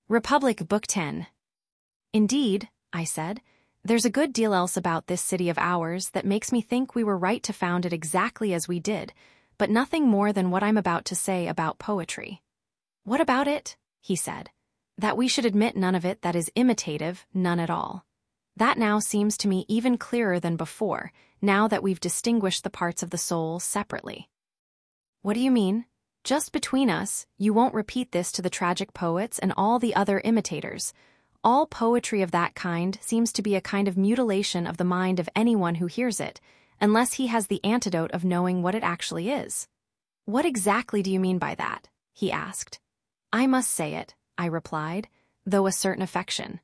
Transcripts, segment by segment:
Republic Book 10. Indeed, I said, there's a good deal else about this city of ours that makes me think we were right to found it exactly as we did, but nothing more than what I'm about to say about poetry. What about it? He said. That we should admit none of it that is imitative, none at all. That now seems to me even clearer than before, now that we've distinguished the parts of the soul separately. What do you mean? Just between us, you won't repeat this to the tragic poets and all the other imitators. All poetry of that kind seems to be a kind of mutilation of the mind of anyone who hears it, unless he has the antidote of knowing what it actually is. What exactly do you mean by that? He asked. I must say it, I replied, though a certain affection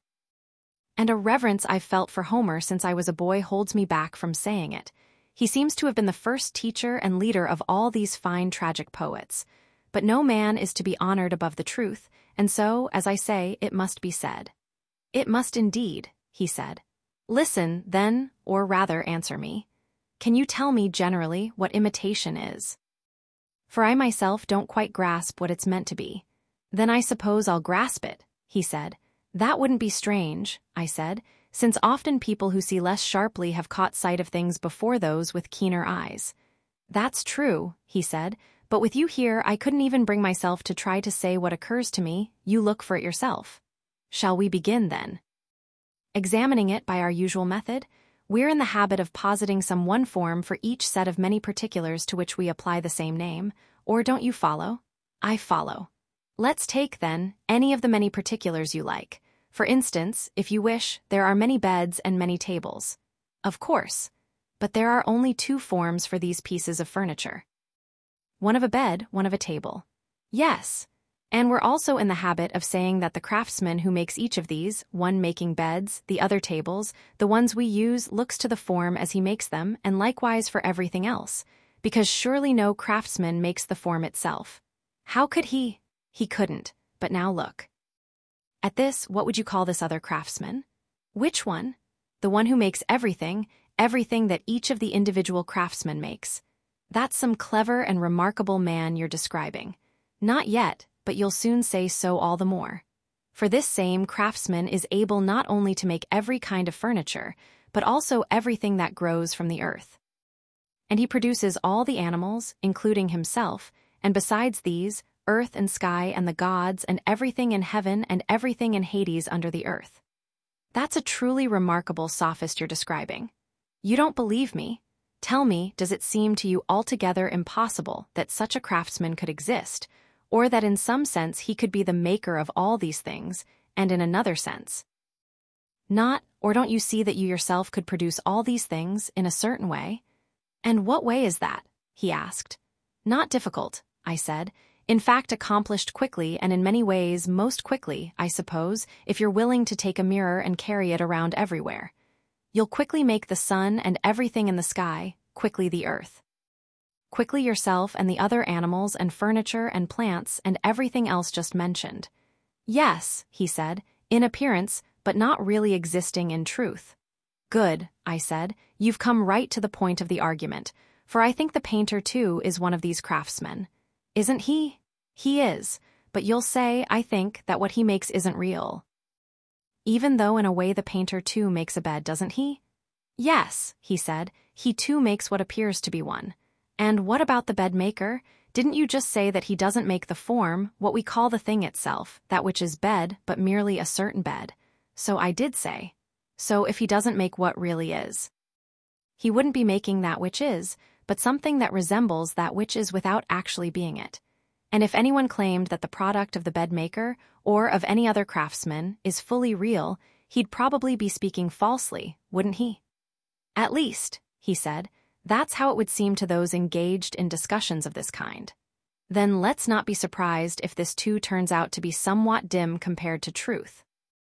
and a reverence I've felt for Homer since I was a boy holds me back from saying it. He seems to have been the first teacher and leader of all these fine tragic poets. But no man is to be honored above the truth, and so, as I say, it must be said. It must indeed, he said. Listen, then, or rather answer me. Can you tell me generally what imitation is? For I myself don't quite grasp what it's meant to be. Then I suppose I'll grasp it, he said. That wouldn't be strange, I said, since often people who see less sharply have caught sight of things before those with keener eyes. That's true, he said, but with you here I couldn't even bring myself to try to say what occurs to me. You look for it yourself. Shall we begin, then? Examining it by our usual method, we're in the habit of positing some one form for each set of many particulars to which we apply the same name, or don't you follow? I follow. Let's take, then, any of the many particulars you like. For instance, if you wish, there are many beds and many tables. Of course. But there are only two forms for these pieces of furniture. One of a bed, one of a table. Yes. And we're also in the habit of saying that the craftsman who makes each of these, one making beds, the other tables, the ones we use, looks to the form as he makes them, and likewise for everything else, because surely no craftsman makes the form itself. How could he? He couldn't, but now look. At this, what would you call this other craftsman? Which one? The one who makes everything that each of the individual craftsmen makes. That's some clever and remarkable man you're describing. Not yet, but you'll soon say so all the more. For this same craftsman is able not only to make every kind of furniture, but also everything that grows from the earth. And he produces all the animals, including himself, and besides these, earth and sky and the gods and everything in heaven and everything in Hades under the earth. That's a truly remarkable sophist you're describing. You don't believe me? Tell me, does it seem to you altogether impossible that such a craftsman could exist, or that in some sense he could be the maker of all these things, and in another sense not, or don't you see that you yourself could produce all these things in a certain way? And what way is that? He asked. Not difficult, I said. In fact, accomplished quickly and in many ways most quickly, I suppose, if you're willing to take a mirror and carry it around everywhere. You'll quickly make the sun and everything in the sky, quickly the earth. Quickly yourself and the other animals and furniture and plants and everything else just mentioned. Yes, he said, in appearance, but not really existing in truth. Good, I said, you've come right to the point of the argument, for I think the painter too is one of these craftsmen. Isn't he? He is, but you'll say, I think, that what he makes isn't real. Even though in a way the painter too makes a bed, doesn't he? Yes, he said, he too makes what appears to be one. And what about the bed maker? Didn't you just say that he doesn't make the form, what we call the thing itself, that which is bed, but merely a certain bed? So I did say. So if he doesn't make what really is, he wouldn't be making that which is, but something that resembles that which is without actually being it. And if anyone claimed that the product of the bed maker, or of any other craftsman, is fully real, he'd probably be speaking falsely, wouldn't he? At least, he said, that's how it would seem to those engaged in discussions of this kind. Then let's not be surprised if this too turns out to be somewhat dim compared to truth.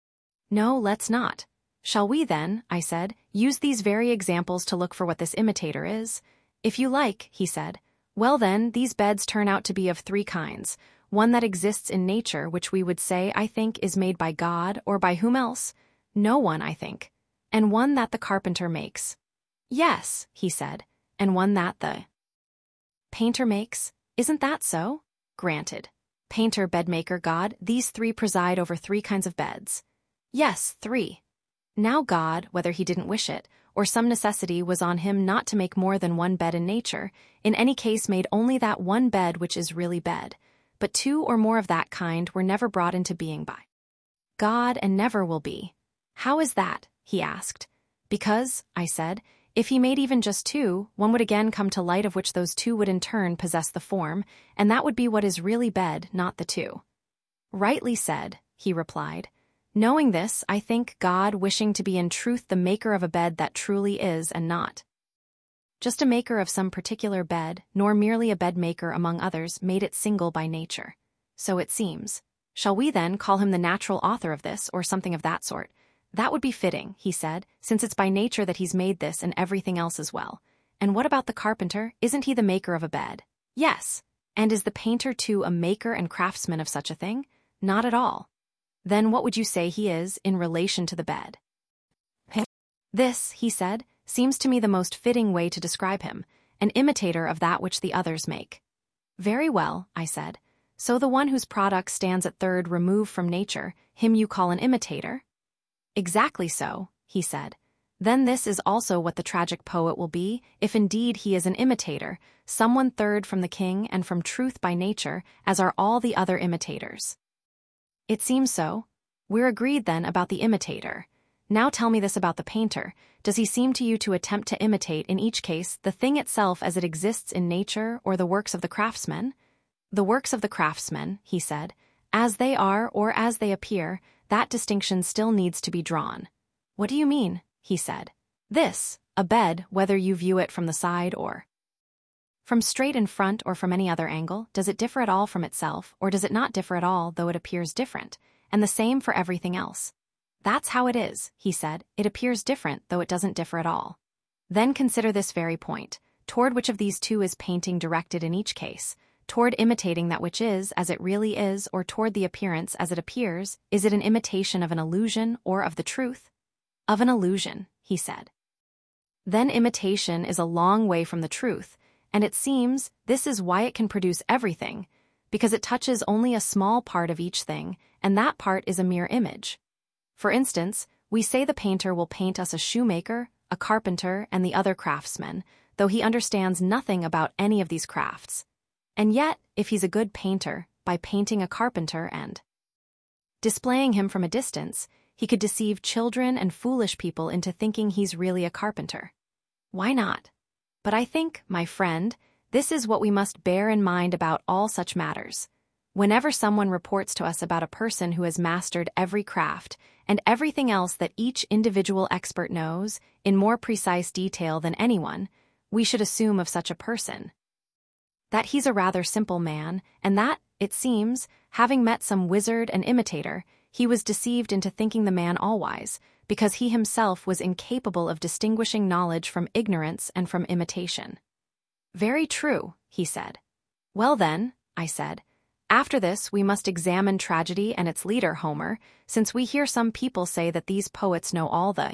No, let's not. Shall we then, I said, use these very examples to look for what this imitator is? If you like, he said. Well then, these beds turn out to be of three kinds. One that exists in nature, which we would say, I think, is made by God, or by whom else? No one, I think. And one that the carpenter makes. Yes, he said, and one that the painter makes. Isn't that so? Granted. painter, bedmaker, God, these three preside over three kinds of beds. Yes, three. Now God, whether he didn't wish it, or some necessity was on him not to make more than one bed in nature, in any case made only that one bed which is really bed, but two or more of that kind were never brought into being by God and never will be. How is that? He asked. Because, I said, if he made even just two, one would again come to light of which those two would in turn possess the form, and that would be what is really bed, not the two. Rightly said, he replied. Knowing this, I think God wishing to be in truth the maker of a bed that truly is and not just a maker of some particular bed, nor merely a bed maker among others, made it single by nature. So it seems. Shall we then call him the natural author of this, or something of that sort? That would be fitting, he said, since it's by nature that he's made this and everything else as well. And what about the carpenter? Isn't he the maker of a bed? Yes. And is the painter too a maker and craftsman of such a thing? Not at all. Then what would you say he is in relation to the bed? This, he said, seems to me the most fitting way to describe him, an imitator of that which the others make. Very well, I said. So the one whose product stands at third remove from nature, him you call an imitator? Exactly so, he said. Then this is also what the tragic poet will be, if indeed he is an imitator, someone third from the king and from truth by nature, as are all the other imitators. It seems so. We're agreed then about the imitator. Now tell me this about the painter. Does he seem to you to attempt to imitate, in each case, the thing itself as it exists in nature or the works of the craftsmen? The works of the craftsmen, he said, as they are or as they appear, that distinction still needs to be drawn. What do you mean? He said. This, a bed, whether you view it from the side or from straight in front or from any other angle, does it differ at all from itself, or does it not differ at all though it appears different, and the same for everything else? That's how it is, he said, it appears different though it doesn't differ at all. Then consider this very point, toward which of these two is painting directed in each case? Toward imitating that which is as it really is, or toward the appearance as it appears? Is it an imitation of an illusion or of the truth? Of an illusion, he said. Then imitation is a long way from the truth, and it seems this is why it can produce everything, because it touches only a small part of each thing, and that part is a mere image. For instance, we say the painter will paint us a shoemaker, a carpenter, and the other craftsmen, though he understands nothing about any of these crafts. And yet, if he's a good painter, by painting a carpenter and displaying him from a distance, he could deceive children and foolish people into thinking he's really a carpenter. Why not? But I think, my friend, this is what we must bear in mind about all such matters. Whenever someone reports to us about a person who has mastered every craft and everything else that each individual expert knows in more precise detail than anyone, we should assume of such a person that he's a rather simple man, and that, it seems, having met some wizard and imitator, he was deceived into thinking the man all-wise, because he himself was incapable of distinguishing knowledge from ignorance and from imitation. Very true, he said. Well then, I said, after this we must examine tragedy and its leader, Homer, since we hear some people say that these poets know all the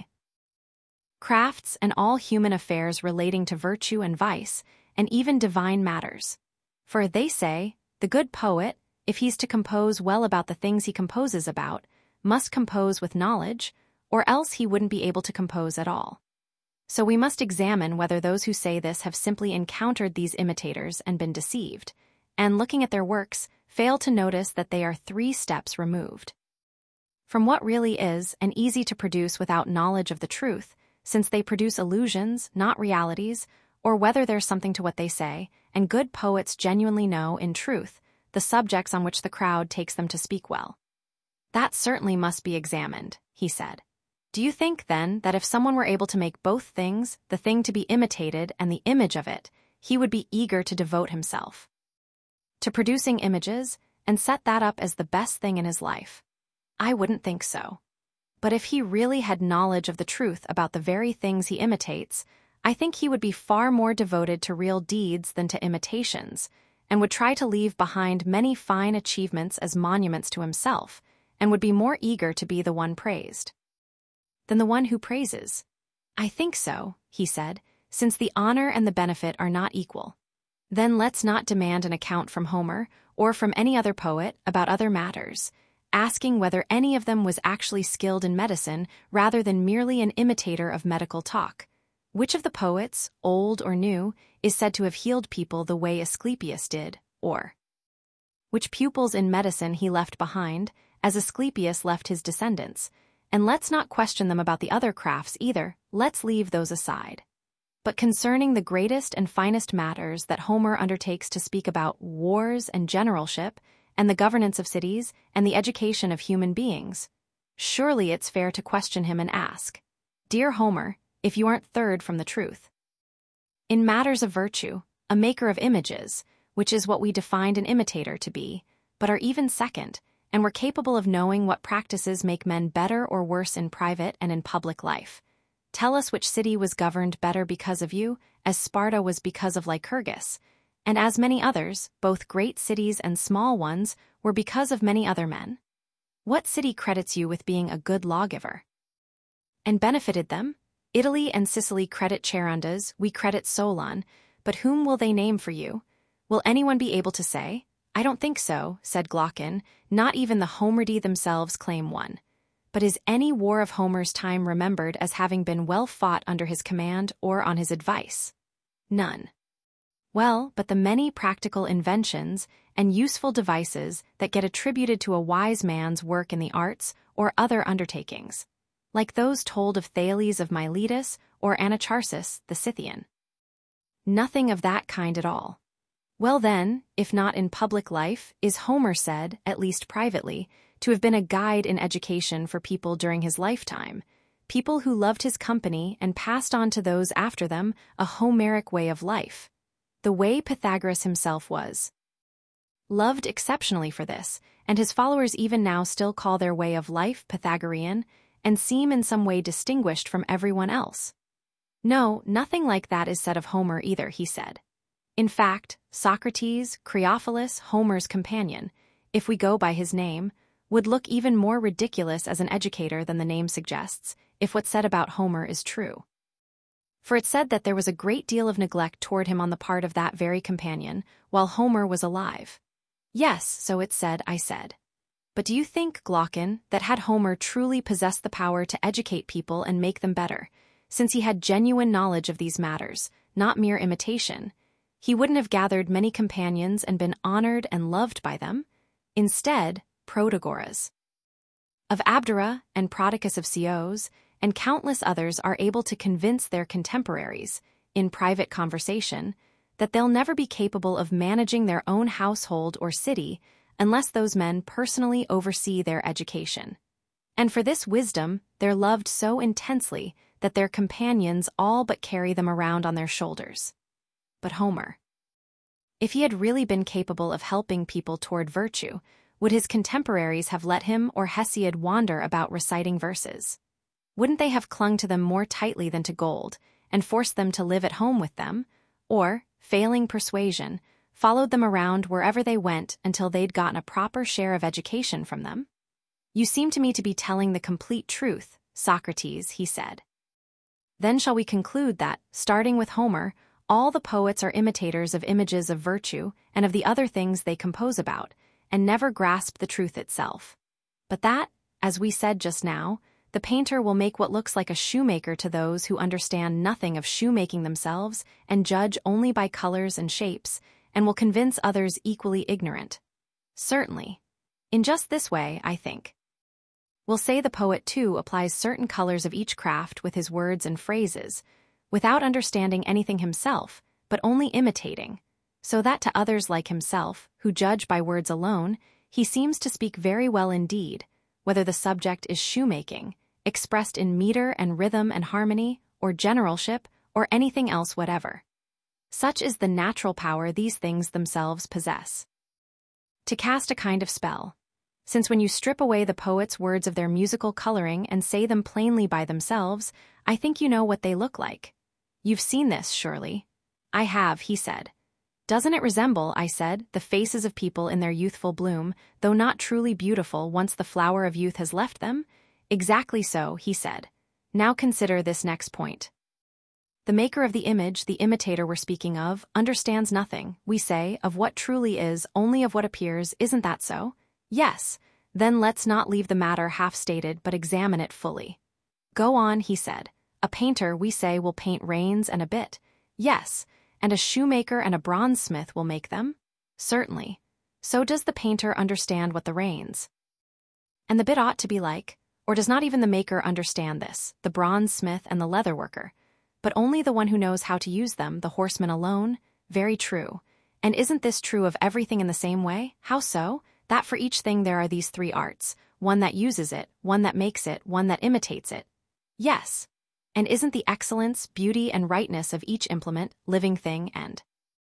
crafts and all human affairs relating to virtue and vice, and even divine matters. For they say, the good poet, if he's to compose well about the things he composes about, must compose with knowledge, or else he wouldn't be able to compose at all. So we must examine whether those who say this have simply encountered these imitators and been deceived, and looking at their works, fail to notice that they are 3 steps removed from what really is and easy to produce without knowledge of the truth, since they produce illusions, not realities, or whether there's something to what they say, and good poets genuinely know, in truth, the subjects on which the crowd takes them to speak well. That certainly must be examined, he said. Do you think, then, that if someone were able to make both things, the thing to be imitated and the image of it, he would be eager to devote himself to producing images and set that up as the best thing in his life? I wouldn't think so. But if he really had knowledge of the truth about the very things he imitates, I think he would be far more devoted to real deeds than to imitations, and would try to leave behind many fine achievements as monuments to himself, and would be more eager to be the one praised than the one who praises. I think so, he said, since the honor and the benefit are not equal. Then let's not demand an account from Homer, or from any other poet, about other matters, asking whether any of them was actually skilled in medicine rather than merely an imitator of medical talk. Which of the poets, old or new, is said to have healed people the way Asclepius did, or which pupils in medicine he left behind, as Asclepius left his descendants? And let's not question them about the other crafts either, let's leave those aside. But concerning the greatest and finest matters that Homer undertakes to speak about, wars and generalship, and the governance of cities, and the education of human beings, surely it's fair to question him and ask, "Dear Homer, if you aren't third from the truth in matters of virtue, a maker of images, which is what we defined an imitator to be, but are even second, and were capable of knowing what practices make men better or worse in private and in public life. Tell us which city was governed better because of you, as Sparta was because of Lycurgus, and as many others, both great cities and small ones, were because of many other men. What city credits you with being a good lawgiver and benefited them? Italy and Sicily credit Charondas, we credit Solon, but whom will they name for you? Will anyone be able to say? I don't think so, said Glaucon, not even the Homeridae themselves claim one. But is any war of Homer's time remembered as having been well fought under his command or on his advice? None. Well, but the many practical inventions and useful devices that get attributed to a wise man's work in the arts or other undertakings, like those told of Thales of Miletus or Anacharsis the Scythian. Nothing of that kind at all. Well then, if not in public life, is Homer said, at least privately, to have been a guide in education for people during his lifetime, people who loved his company and passed on to those after them a Homeric way of life, the way Pythagoras himself was loved exceptionally for this, and his followers even now still call their way of life Pythagorean, and seem in some way distinguished from everyone else. No, nothing like that is said of Homer either, he said. In fact, Socrates, Creophilus, Homer's companion, if we go by his name, would look even more ridiculous as an educator than the name suggests, if what's said about Homer is true. For it's said that there was a great deal of neglect toward him on the part of that very companion, while Homer was alive. Yes, so it's said, I said. But do you think, Glaucon, that had Homer truly possessed the power to educate people and make them better, since he had genuine knowledge of these matters, not mere imitation, he wouldn't have gathered many companions and been honored and loved by them? Instead, Protagoras of Abdera and Prodicus of Ceos and countless others are able to convince their contemporaries, in private conversation, that they'll never be capable of managing their own household or city unless those men personally oversee their education. And for this wisdom, they're loved so intensely that their companions all but carry them around on their shoulders. But Homer, if he had really been capable of helping people toward virtue, would his contemporaries have let him or Hesiod wander about reciting verses? Wouldn't they have clung to them more tightly than to gold, and forced them to live at home with them, or, failing persuasion, followed them around wherever they went until they'd gotten a proper share of education from them? You seem to me to be telling the complete truth, Socrates, he said. Then shall we conclude that, starting with Homer, all the poets are imitators of images of virtue and of the other things they compose about, and never grasp the truth itself. But that, as we said just now, the painter will make what looks like a shoemaker to those who understand nothing of shoemaking themselves and judge only by colors and shapes, and will convince others equally ignorant. Certainly. In just this way, I think. We'll say the poet, too, applies certain colors of each craft with his words and phrases, without understanding anything himself, but only imitating, so that to others like himself, who judge by words alone, he seems to speak very well indeed, whether the subject is shoemaking, expressed in meter and rhythm and harmony, or generalship, or anything else whatever. Such is the natural power these things themselves possess. To cast a kind of spell, since when you strip away the poet's words of their musical coloring and say them plainly by themselves, I think you know what they look like. You've seen this, surely. I have, he said. Doesn't it resemble, I said, the faces of people in their youthful bloom, though not truly beautiful once the flower of youth has left them? Exactly so, he said. Now consider this next point. The maker of the image, the imitator we're speaking of, understands nothing, we say, of what truly is, only of what appears. Isn't that so? Yes. Then let's not leave the matter half-stated but examine it fully. Go on, he said. A painter, we say, will paint reins and a bit. Yes. And a shoemaker and a bronzesmith will make them? Certainly. So does the painter understand what the reins and the bit ought to be like? Or does not even the maker understand this, the bronzesmith and the leatherworker, but only the one who knows how to use them, the horseman alone? Very true. And isn't this true of everything in the same way? How so? That for each thing there are these three arts, one that uses it, one that makes it, one that imitates it. Yes. And isn't the excellence, beauty, and rightness of each implement, living thing, and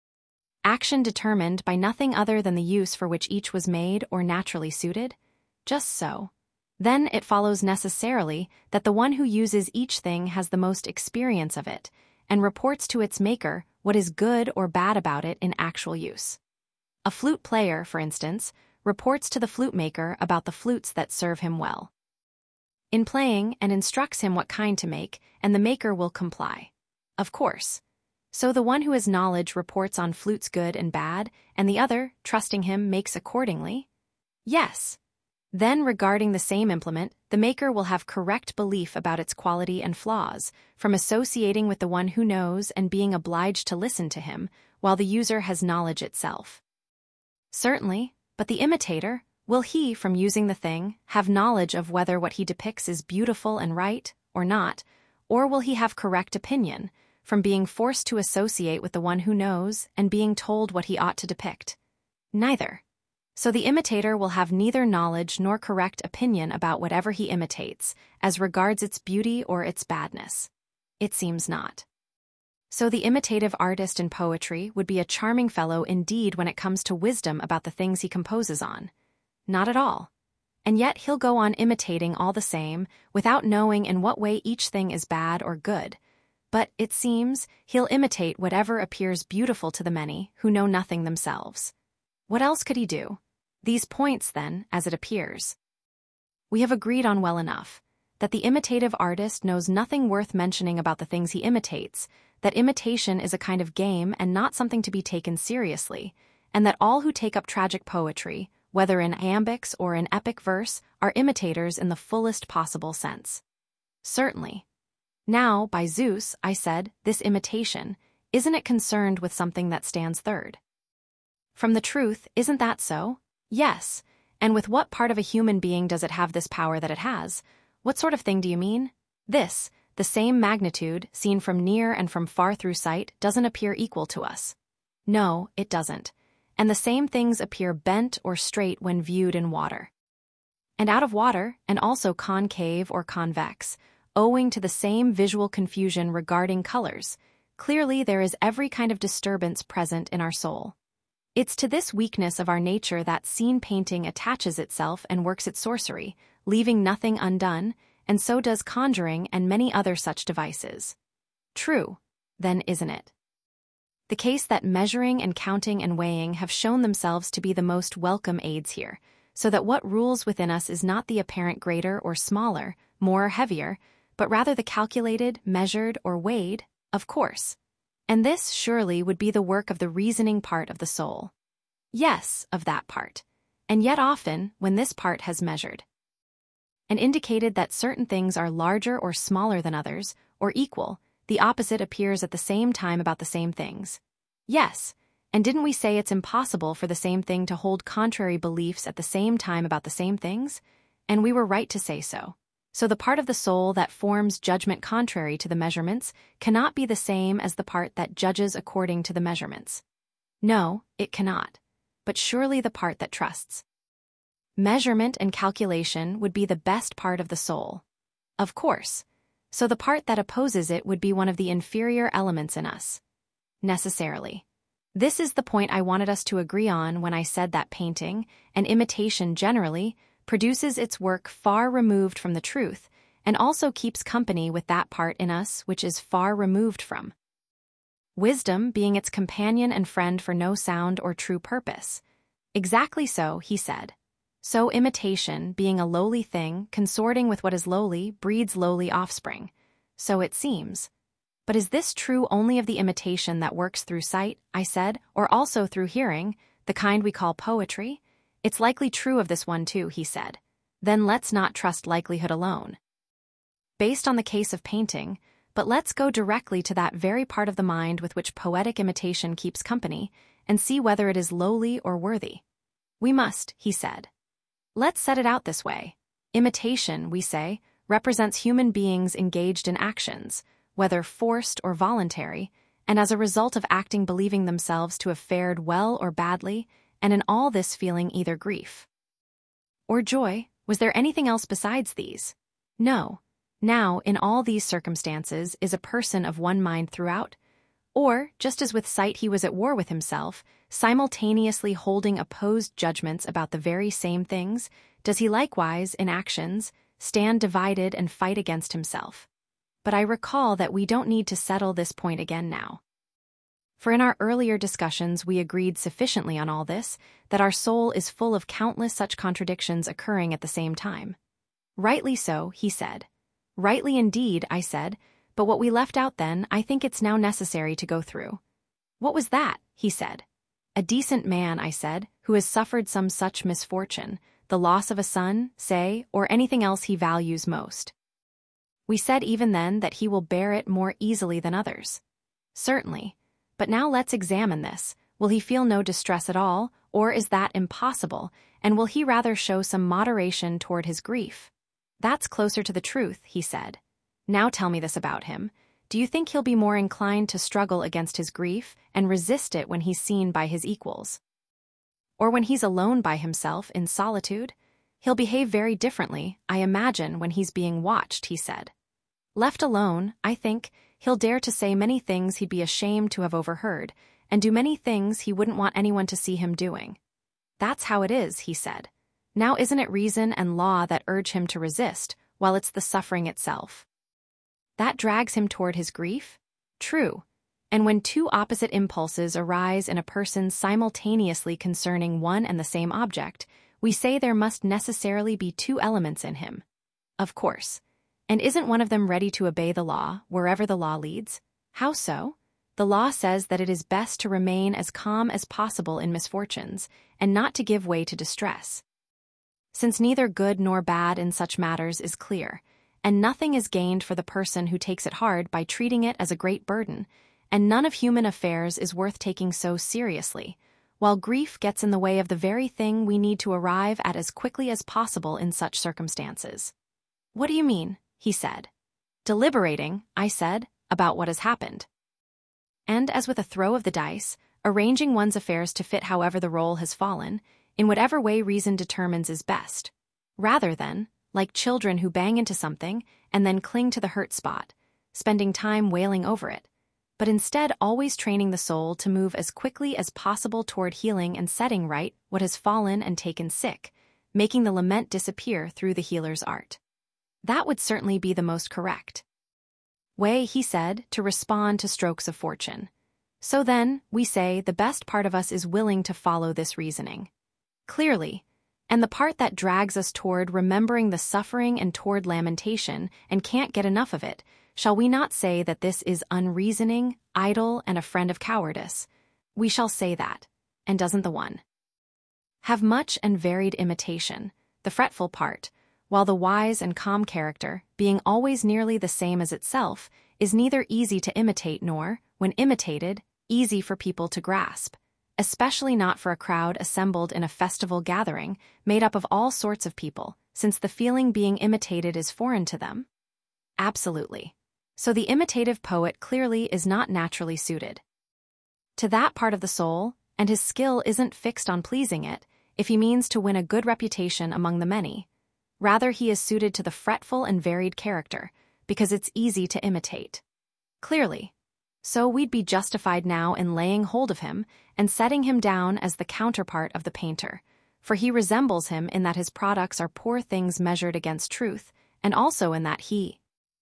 action determined by nothing other than the use for which each was made or naturally suited? Just so. Then it follows necessarily that the one who uses each thing has the most experience of it, and reports to its maker what is good or bad about it in actual use. A flute player, for instance, reports to the flute maker about the flutes that serve him well in playing and instructs him what kind to make, and the maker will comply. Of course. So the one who has knowledge reports on flutes good and bad, and the other, trusting him, makes accordingly? Yes. Then regarding the same implement, the maker will have correct belief about its quality and flaws, from associating with the one who knows and being obliged to listen to him, while the user has knowledge itself. Certainly, but the imitator, will he, from using the thing, have knowledge of whether what he depicts is beautiful and right, or not, or will he have correct opinion, from being forced to associate with the one who knows and being told what he ought to depict? Neither. So the imitator will have neither knowledge nor correct opinion about whatever he imitates, as regards its beauty or its badness. It seems not. So the imitative artist in poetry would be a charming fellow indeed when it comes to wisdom about the things he composes on. Not at all. And yet he'll go on imitating all the same, without knowing in what way each thing is bad or good. But, it seems, he'll imitate whatever appears beautiful to the many, who know nothing themselves. What else could he do? These points, then, as it appears, we have agreed on well enough, that the imitative artist knows nothing worth mentioning about the things he imitates, that imitation is a kind of game and not something to be taken seriously, and that all who take up tragic poetry, whether in iambics or in epic verse, are imitators in the fullest possible sense. Certainly. Now, by Zeus, I said, this imitation, isn't it concerned with something that stands third from the truth? Isn't that so? Yes. And with what part of a human being does it have this power that it has? What sort of thing do you mean? This, the same magnitude, seen from near and from far through sight, doesn't appear equal to us. No, it doesn't. And the same things appear bent or straight when viewed in water, and out of water, and also concave or convex, owing to the same visual confusion regarding colors. Clearly there is every kind of disturbance present in our soul. It's to this weakness of our nature that scene painting attaches itself and works its sorcery, leaving nothing undone, and so does conjuring and many other such devices. True, then, isn't it? The case that measuring and counting and weighing have shown themselves to be the most welcome aids here, so that what rules within us is not the apparent greater or smaller, more or heavier, but rather the calculated, measured, or weighed, of course. And this, surely, would be the work of the reasoning part of the soul. Yes, of that part. And yet often, when this part has measured and indicated that certain things are larger or smaller than others, or equal, the opposite appears at the same time about the same things. Yes, and didn't we say it's impossible for the same thing to hold contrary beliefs at the same time about the same things? And we were right to say so. So the part of the soul that forms judgment contrary to the measurements cannot be the same as the part that judges according to the measurements. No, it cannot. But surely the part that trusts measurement and calculation would be the best part of the soul. Of course. So the part that opposes it would be one of the inferior elements in us. Necessarily. This is the point I wanted us to agree on when I said that painting, and imitation generally, produces its work far removed from the truth, and also keeps company with that part in us which is far removed from wisdom, being its companion and friend for no sound or true purpose. Exactly so, he said. So imitation, being a lowly thing, consorting with what is lowly, breeds lowly offspring. So it seems. But is this true only of the imitation that works through sight, I said, or also through hearing, the kind we call poetry? It's likely true of this one too, he said. Then let's not trust likelihood alone. Based on the case of painting, but let's go directly to that very part of the mind with which poetic imitation keeps company, and see whether it is lowly or worthy. We must, he said. Let's set it out this way. Imitation, we say, represents human beings engaged in actions, whether forced or voluntary, and as a result of acting believing themselves to have fared well or badly, and in all this feeling either grief or joy. Was there anything else besides these? No. Now, in all these circumstances, is a person of one mind throughout? Or, just as with sight he was at war with himself, simultaneously holding opposed judgments about the very same things, does he likewise, in actions, stand divided and fight against himself? But I recall that we don't need to settle this point again now. For in our earlier discussions we agreed sufficiently on all this, that our soul is full of countless such contradictions occurring at the same time. Rightly so, he said. Rightly indeed, I said, but what we left out then, I think it's now necessary to go through. What was that? He said. A decent man, I said, who has suffered some such misfortune, the loss of a son, say, or anything else he values most. We said even then that he will bear it more easily than others. Certainly. But now let's examine this. Will he feel no distress at all, or is that impossible, and will he rather show some moderation toward his grief? That's closer to the truth, he said. Now tell me this about him. Do you think he'll be more inclined to struggle against his grief and resist it when he's seen by his equals? Or when he's alone by himself in solitude? He'll behave very differently, I imagine, when he's being watched, he said. Left alone, I think, he'll dare to say many things he'd be ashamed to have overheard, and do many things he wouldn't want anyone to see him doing. That's how it is, he said. Now isn't it reason and law that urge him to resist, while it's the suffering itself? That drags him toward his grief? True. And when two opposite impulses arise in a person simultaneously concerning one and the same object, we say there must necessarily be two elements in him. Of course. And isn't one of them ready to obey the law, wherever the law leads? How so? The law says that it is best to remain as calm as possible in misfortunes, and not to give way to distress. Since neither good nor bad in such matters is clear, and nothing is gained for the person who takes it hard by treating it as a great burden, and none of human affairs is worth taking so seriously, while grief gets in the way of the very thing we need to arrive at as quickly as possible in such circumstances. What do you mean? He said. Deliberating, I said, about what has happened. And as with a throw of the dice, arranging one's affairs to fit however the roll has fallen, in whatever way reason determines is best, rather than, like children who bang into something and then cling to the hurt spot, spending time wailing over it, but instead always training the soul to move as quickly as possible toward healing and setting right what has fallen and taken sick, making the lament disappear through the healer's art. That would certainly be the most correct way, he said, to respond to strokes of fortune. So then, we say, the best part of us is willing to follow this reasoning. Clearly, and the part that drags us toward remembering the suffering and toward lamentation and can't get enough of it, shall we not say that this is unreasoning, idle, and a friend of cowardice? We shall say that, and doesn't the one have much and varied imitation, the fretful part, while the wise and calm character, being always nearly the same as itself, is neither easy to imitate nor, when imitated, easy for people to grasp, especially not for a crowd assembled in a festival gathering made up of all sorts of people, since the feeling being imitated is foreign to them? Absolutely. So the imitative poet clearly is not naturally suited to that part of the soul, and his skill isn't fixed on pleasing it, if he means to win a good reputation among the many. Rather, he is suited to the fretful and varied character, because it's easy to imitate. Clearly. So we'd be justified now in laying hold of him and setting him down as the counterpart of the painter, for he resembles him in that his products are poor things measured against truth, and also in that he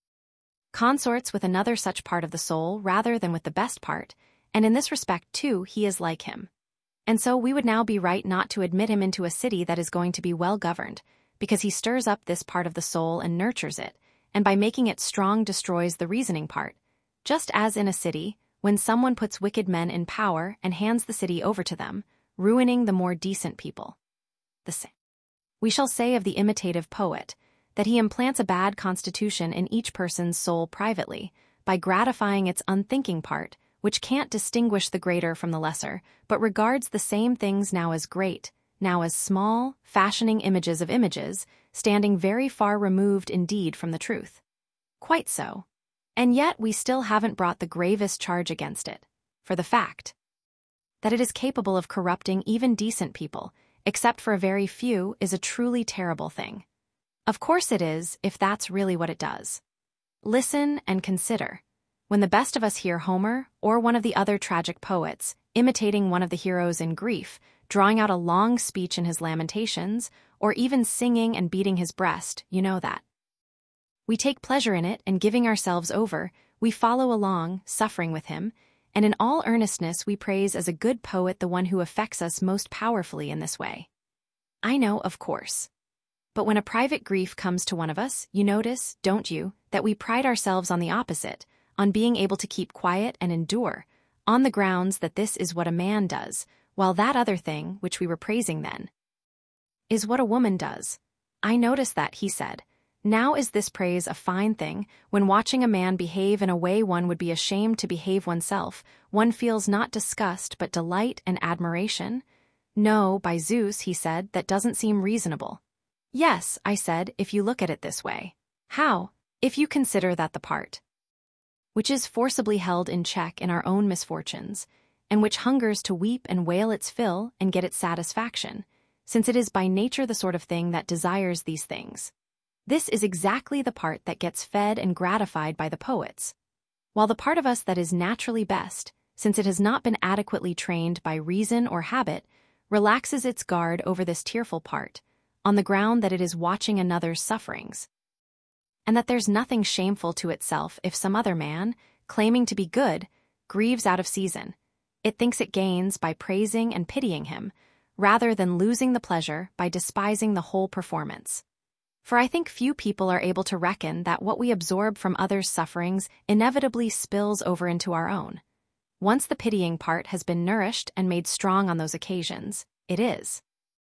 consorts with another such part of the soul rather than with the best part, and in this respect, too, he is like him. And so we would now be right not to admit him into a city that is going to be well governed, because he stirs up this part of the soul and nurtures it, and by making it strong destroys the reasoning part. Just as in a city, when someone puts wicked men in power and hands the city over to them, ruining the more decent people. The same. We shall say of the imitative poet, that he implants a bad constitution in each person's soul privately, by gratifying its unthinking part, which can't distinguish the greater from the lesser, but regards the same things now as great, now as small, fashioning images of images, standing very far removed indeed from the truth. Quite so. And yet we still haven't brought the gravest charge against it, for the fact that it is capable of corrupting even decent people, except for a very few, is a truly terrible thing. Of course it is, if that's really what it does. Listen and consider. When the best of us hear Homer, or one of the other tragic poets, imitating one of the heroes in grief, drawing out a long speech in his lamentations, or even singing and beating his breast, you know that. We take pleasure in it, and giving ourselves over, we follow along, suffering with him, and in all earnestness we praise as a good poet the one who affects us most powerfully in this way. I know, of course. But when a private grief comes to one of us, you notice, don't you, that we pride ourselves on the opposite, on being able to keep quiet and endure, on the grounds that this is what a man does, while that other thing, which we were praising then, is what a woman does. I notice that, he said. Now is this praise a fine thing, when watching a man behave in a way one would be ashamed to behave oneself, one feels not disgust but delight and admiration? No, by Zeus, he said, that doesn't seem reasonable. Yes, I said, if you look at it this way. How? If you consider that the part which is forcibly held in check in our own misfortunes, and which hungers to weep and wail its fill and get its satisfaction, since it is by nature the sort of thing that desires these things. This is exactly the part that gets fed and gratified by the poets, while the part of us that is naturally best, since it has not been adequately trained by reason or habit, relaxes its guard over this tearful part, on the ground that it is watching another's sufferings, and that there's nothing shameful to itself if some other man, claiming to be good, grieves out of season. It thinks it gains by praising and pitying him, rather than losing the pleasure by despising the whole performance. For I think few people are able to reckon that what we absorb from others' sufferings inevitably spills over into our own. Once the pitying part has been nourished and made strong on those occasions, it is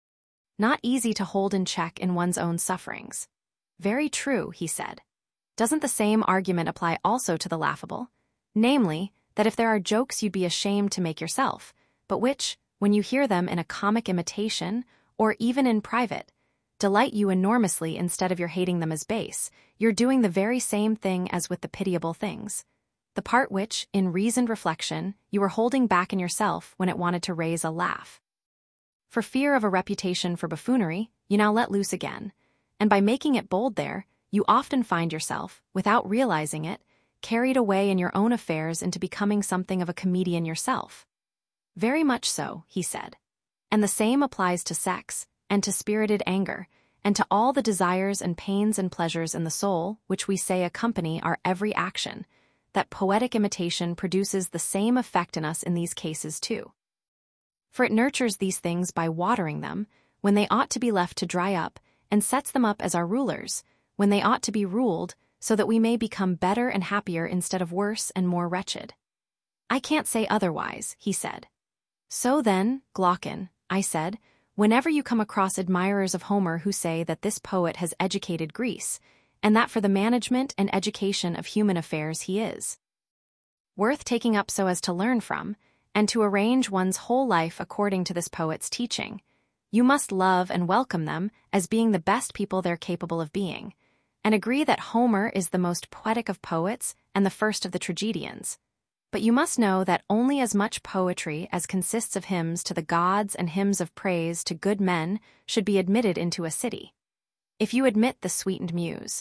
not easy to hold in check in one's own sufferings. Very true, he said. Doesn't the same argument apply also to the laughable? Namely, that if there are jokes you'd be ashamed to make yourself, but which, when you hear them in a comic imitation, or even in private, delight you enormously instead of your hating them as base, you're doing the very same thing as with the pitiable things. The part which, in reasoned reflection, you were holding back in yourself when it wanted to raise a laugh. For fear of a reputation for buffoonery, you now let loose again, and by making it bold there, you often find yourself, without realizing it, carried away in your own affairs into becoming something of a comedian yourself. Very much so, he said. And the same applies to sex, and to spirited anger, and to all the desires and pains and pleasures in the soul which we say accompany our every action, that poetic imitation produces the same effect in us in these cases too. For it nurtures these things by watering them, when they ought to be left to dry up, and sets them up as our rulers, when they ought to be ruled, so that we may become better and happier instead of worse and more wretched. I can't say otherwise, he said. So then, Glaucon, I said, whenever you come across admirers of Homer who say that this poet has educated Greece, and that for the management and education of human affairs he is worth taking up so as to learn from, and to arrange one's whole life according to this poet's teaching, you must love and welcome them as being the best people they're capable of being, and agree that Homer is the most poetic of poets and the first of the tragedians. But you must know that only as much poetry as consists of hymns to the gods and hymns of praise to good men should be admitted into a city, if you admit the sweetened muse.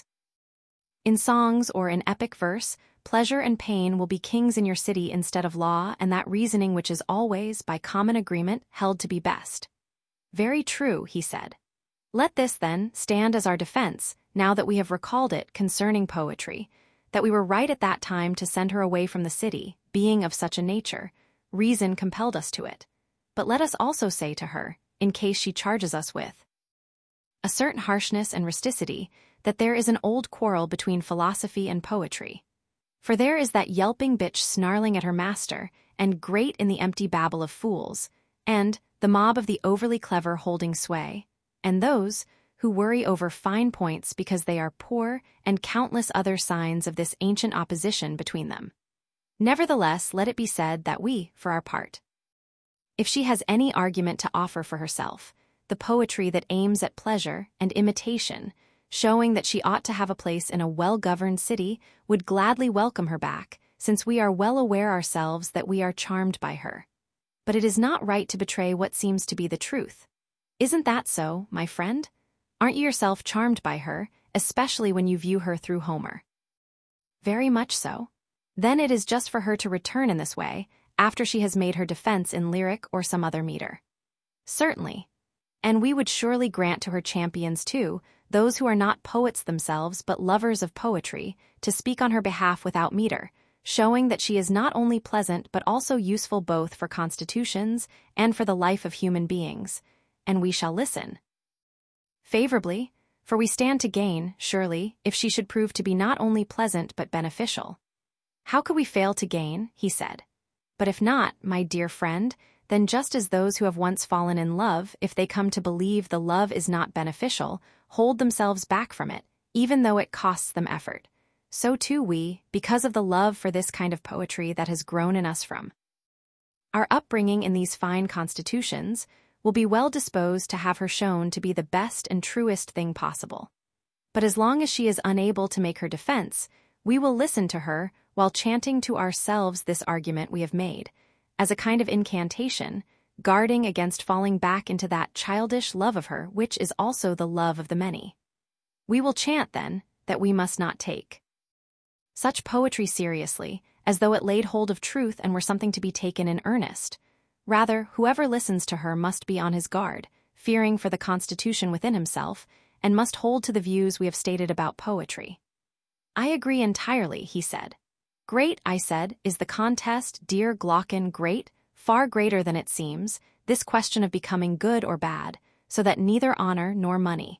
In songs or in epic verse, pleasure and pain will be kings in your city instead of law and that reasoning which is always, by common agreement, held to be best. Very true, he said. Let this, then, stand as our defense, now that we have recalled it concerning poetry, that we were right at that time to send her away from the city, being of such a nature. Reason compelled us to it. But let us also say to her, in case she charges us with a certain harshness and rusticity, that there is an old quarrel between philosophy and poetry. For there is that yelping bitch snarling at her master, and great in the empty babble of fools, and the mob of the overly clever holding sway, and those who worry over fine points because they are poor, and countless other signs of this ancient opposition between them. Nevertheless, let it be said that we, for our part, if she has any argument to offer for herself, the poetry that aims at pleasure and imitation, showing that she ought to have a place in a well-governed city, would gladly welcome her back, since we are well aware ourselves that we are charmed by her. But it is not right to betray what seems to be the truth. Isn't that so, my friend? Aren't you yourself charmed by her, especially when you view her through Homer? Very much so. Then it is just for her to return in this way, after she has made her defense in lyric or some other meter. Certainly. And we would surely grant to her champions too, those who are not poets themselves but lovers of poetry, to speak on her behalf without meter, showing that she is not only pleasant but also useful both for constitutions and for the life of human beings, and we shall listen favorably, for we stand to gain, surely, if she should prove to be not only pleasant but beneficial. How could we fail to gain, he said. But if not, my dear friend, then just as those who have once fallen in love, if they come to believe the love is not beneficial, hold themselves back from it, even though it costs them effort, so too we, because of the love for this kind of poetry that has grown in us from our upbringing in these fine constitutions, will be well disposed to have her shown to be the best and truest thing possible. But as long as she is unable to make her defense, we will listen to her while chanting to ourselves this argument we have made, as a kind of incantation, guarding against falling back into that childish love of her which is also the love of the many. We will chant, then, that we must not take such poetry seriously, as though it laid hold of truth and were something to be taken in earnest. Rather, whoever listens to her must be on his guard, fearing for the constitution within himself, and must hold to the views we have stated about poetry. I agree entirely, he said. Great, I said, is the contest, dear Glaucon, great, far greater than it seems, this question of becoming good or bad, so that neither honor nor money,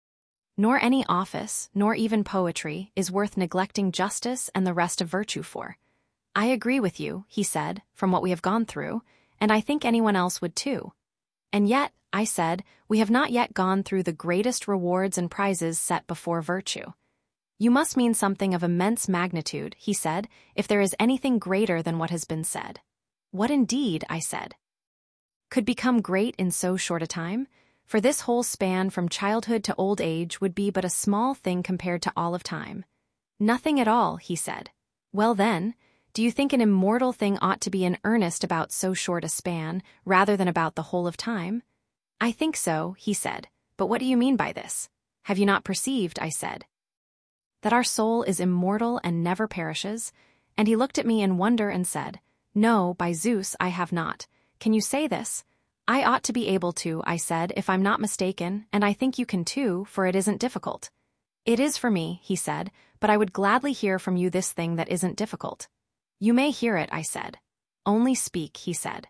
nor any office, nor even poetry, is worth neglecting justice and the rest of virtue for. I agree with you, he said, from what we have gone through, and I think anyone else would too. And yet, I said, we have not yet gone through the greatest rewards and prizes set before virtue. You must mean something of immense magnitude, he said, if there is anything greater than what has been said. What indeed, I said, could become great in so short a time? For this whole span from childhood to old age would be but a small thing compared to all of time. Nothing at all, he said. Well then, do you think an immortal thing ought to be in earnest about so short a span, rather than about the whole of time? I think so, he said. But what do you mean by this? Have you not perceived, I said, that our soul is immortal and never perishes? And he looked at me in wonder and said, No, by Zeus, I have not. Can you say this? I ought to be able to, I said, if I'm not mistaken, and I think you can too, for it isn't difficult. It is for me, he said, but I would gladly hear from you this thing that isn't difficult. You may hear it, I said. Only speak, he said.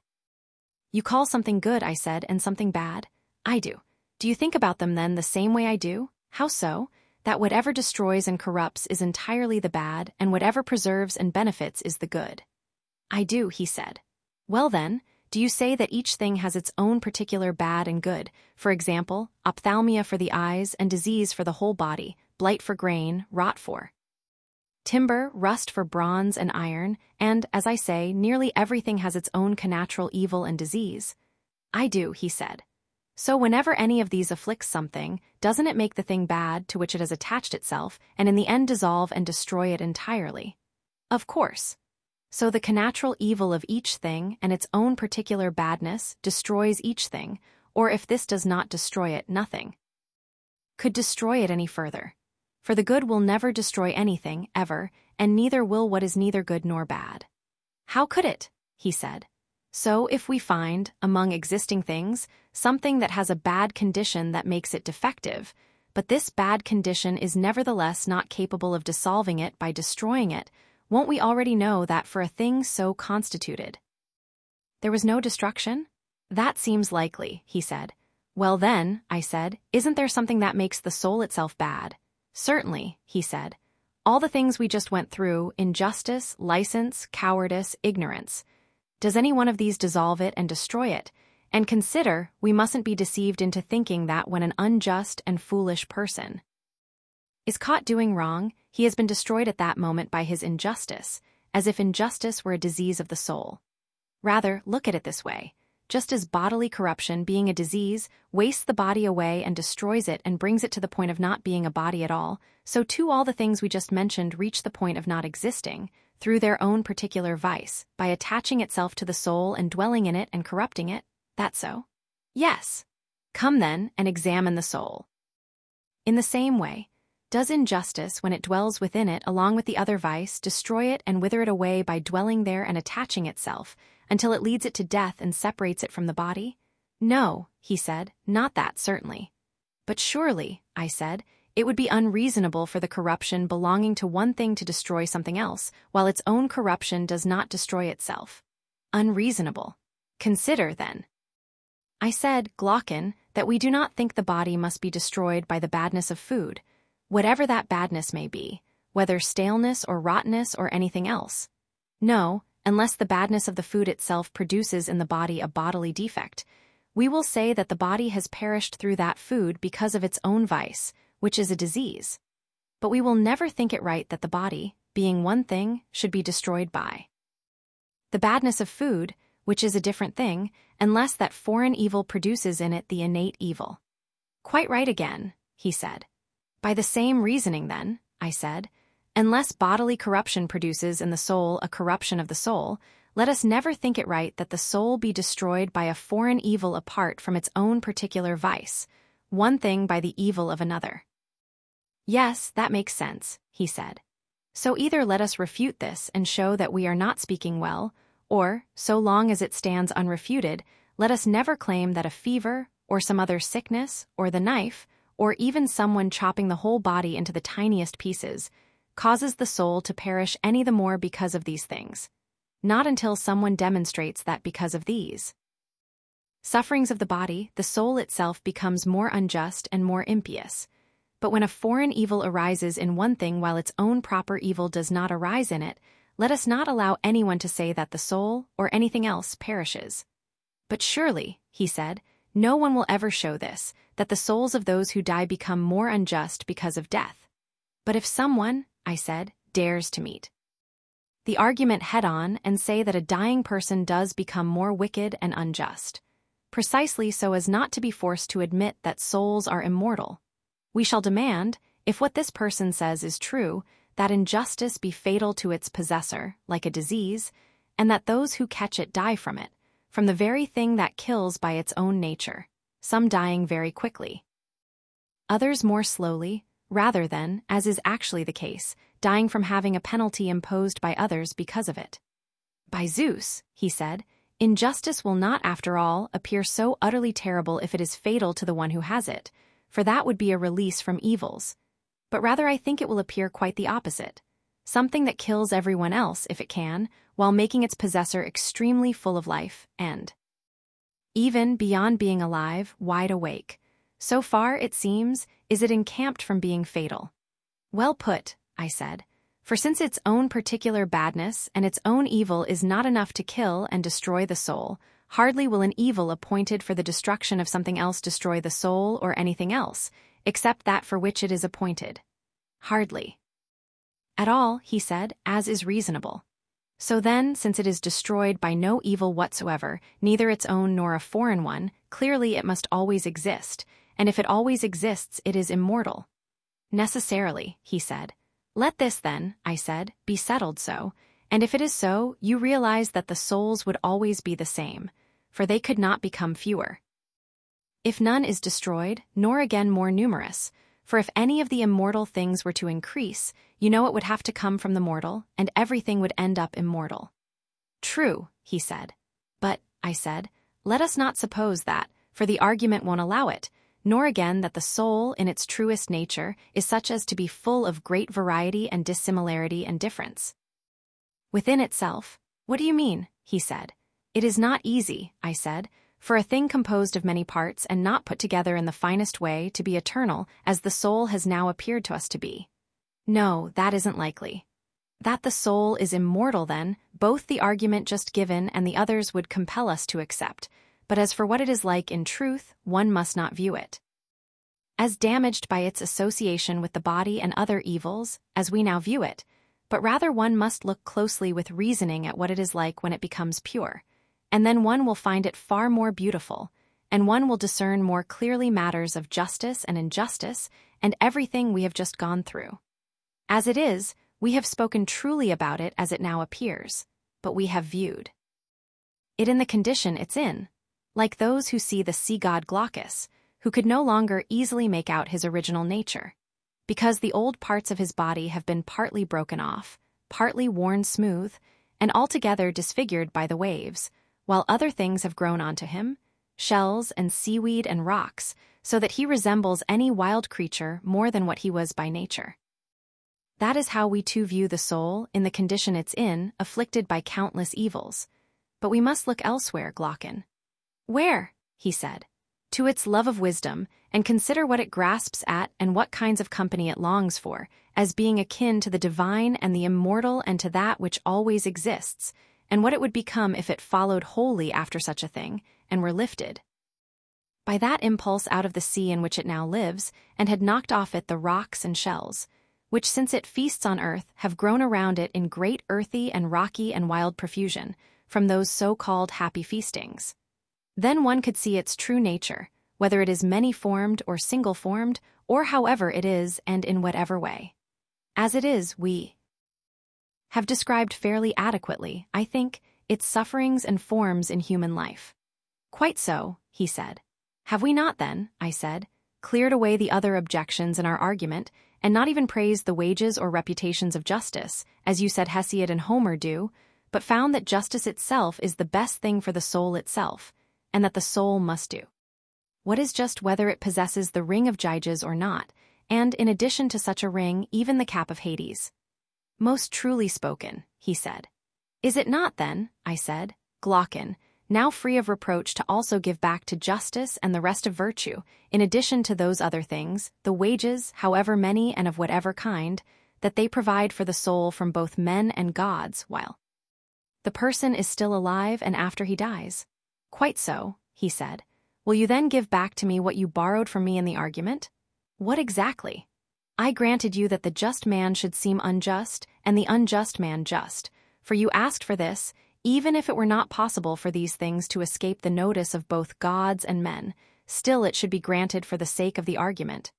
You call something good, I said, and something bad? I do. Do you think about them then the same way I do? How so? That whatever destroys and corrupts is entirely the bad, and whatever preserves and benefits is the good. I do, he said. Well then, do you say that each thing has its own particular bad and good, for example, ophthalmia for the eyes and disease for the whole body, blight for grain, rot for timber, rust for bronze and iron, and, as I say, nearly everything has its own connatural evil and disease? I do, he said. So whenever any of these afflicts something, doesn't it make the thing bad to which it has attached itself, and in the end dissolve and destroy it entirely? Of course. So the connatural evil of each thing and its own particular badness destroys each thing, or if this does not destroy it, nothing could destroy it any further. For the good will never destroy anything, ever, and neither will what is neither good nor bad. How could it? He said. So if we find, among existing things, something that has a bad condition that makes it defective, but this bad condition is nevertheless not capable of dissolving it by destroying it, won't we already know that for a thing so constituted there was no destruction? That seems likely, he said. Well then, I said, isn't there something that makes the soul itself bad? Certainly, he said. All the things we just went through: injustice, license, cowardice, ignorance. Does any one of these dissolve it and destroy it? And consider, we mustn't be deceived into thinking that when an unjust and foolish person is caught doing wrong, he has been destroyed at that moment by his injustice, as if injustice were a disease of the soul. Rather, look at it this way. Just as bodily corruption, being a disease, wastes the body away and destroys it and brings it to the point of not being a body at all, so too all the things we just mentioned reach the point of not existing, through their own particular vice, by attaching itself to the soul and dwelling in it and corrupting it. That so? Yes. Come then and examine the soul. In the same way, does injustice, when it dwells within it along with the other vice, destroy it and wither it away by dwelling there and attaching itself, until it leads it to death and separates it from the body? No, he said, not that certainly. But surely, I said, it would be unreasonable for the corruption belonging to one thing to destroy something else, while its own corruption does not destroy itself. Unreasonable. Consider, then. I said, Glaucon, that we do not think the body must be destroyed by the badness of food, whatever that badness may be, whether staleness or rottenness or anything else. No, unless the badness of the food itself produces in the body a bodily defect. We will say that the body has perished through that food because of its own vice, which is a disease. But we will never think it right that the body, being one thing, should be destroyed by the badness of food, which is a different thing, unless that foreign evil produces in it the innate evil. Quite right again, he said. By the same reasoning then, I said, unless bodily corruption produces in the soul a corruption of the soul, let us never think it right that the soul be destroyed by a foreign evil apart from its own particular vice, one thing by the evil of another. Yes, that makes sense, he said. So either let us refute this and show that we are not speaking well, or, so long as it stands unrefuted, let us never claim that a fever, or some other sickness, or the knife, or even someone chopping the whole body into the tiniest pieces, causes the soul to perish any the more because of these things. Not until someone demonstrates that because of these sufferings of the body, the soul itself becomes more unjust and more impious. But when a foreign evil arises in one thing while its own proper evil does not arise in it, let us not allow anyone to say that the soul, or anything else, perishes. But surely, he said, no one will ever show this, that the souls of those who die become more unjust because of death. But if someone, I said, dares to meet the argument head-on and say that a dying person does become more wicked and unjust, precisely so as not to be forced to admit that souls are immortal, we shall demand, if what this person says is true, that injustice be fatal to its possessor, like a disease, and that those who catch it die from it, from the very thing that kills by its own nature, some dying very quickly, others more slowly, rather than, as is actually the case, dying from having a penalty imposed by others because of it. By Zeus, he said, injustice will not, after all, appear so utterly terrible if it is fatal to the one who has it, for that would be a release from evils. But rather I think it will appear quite the opposite, something that kills everyone else if it can, while making its possessor extremely full of life and, even beyond being alive, wide awake. So far, it seems, is it encamped from being fatal. Well put, I said, for since its own particular badness and its own evil is not enough to kill and destroy the soul, hardly will an evil appointed for the destruction of something else destroy the soul or anything else, except that for which it is appointed. Hardly at all, he said, as is reasonable. So then, since it is destroyed by no evil whatsoever, neither its own nor a foreign one, clearly it must always exist, and if it always exists, it is immortal. Necessarily, he said. Let this then, I said, be settled so, and if it is so, you realize that the souls would always be the same, for they could not become fewer. If none is destroyed, nor again more numerous, for if any of the immortal things were to increase, you know it would have to come from the mortal, and everything would end up immortal. True, he said. But, I said, let us not suppose that, for the argument won't allow it, nor again that the soul, in its truest nature, is such as to be full of great variety and dissimilarity and difference within itself. What do you mean? He said. It is not easy, I said, for a thing composed of many parts and not put together in the finest way to be eternal as the soul has now appeared to us to be. No, that isn't likely. That the soul is immortal then, both the argument just given and the others would compel us to accept, but as for what it is like in truth, one must not view it as damaged by its association with the body and other evils, as we now view it, but rather one must look closely with reasoning at what it is like when it becomes pure, and then one will find it far more beautiful, and one will discern more clearly matters of justice and injustice and everything we have just gone through. As it is, we have spoken truly about it as it now appears, but we have viewed it in the condition it's in, like those who see the sea god Glaucus, who could no longer easily make out his original nature, because the old parts of his body have been partly broken off, partly worn smooth, and altogether disfigured by the waves, while other things have grown onto him, shells and seaweed and rocks, so that he resembles any wild creature more than what he was by nature. That is how we too view the soul, in the condition it's in, afflicted by countless evils. But we must look elsewhere, Glaucon. Where? He said. To its love of wisdom, and consider what it grasps at and what kinds of company it longs for, as being akin to the divine and the immortal and to that which always exists, and what it would become if it followed wholly after such a thing, and were lifted by that impulse out of the sea in which it now lives, and had knocked off it the rocks and shells, which since it feasts on earth have grown around it in great earthy and rocky and wild profusion, from those so-called happy feastings. Then one could see its true nature, whether it is many-formed or single-formed, or however it is and in whatever way. As it is, we have described fairly adequately, I think, its sufferings and forms in human life. Quite so, he said. Have we not then, I said, cleared away the other objections in our argument, and not even praised the wages or reputations of justice, as you said Hesiod and Homer do, but found that justice itself is the best thing for the soul itself, and that the soul must do what is just whether it possesses the ring of Gyges or not, and in addition to such a ring, even the cap of Hades. Most truly spoken, he said. Is it not then, I said, Glaucon, now free of reproach to also give back to justice and the rest of virtue, in addition to those other things, the wages, however many and of whatever kind, that they provide for the soul from both men and gods, while the person is still alive and after he dies? Quite so, he said. Will you then give back to me what you borrowed from me in the argument? What exactly? I granted you that the just man should seem unjust, and the unjust man just, for you asked for this, even if it were not possible for these things to escape the notice of both gods and men, still it should be granted for the sake of the argument,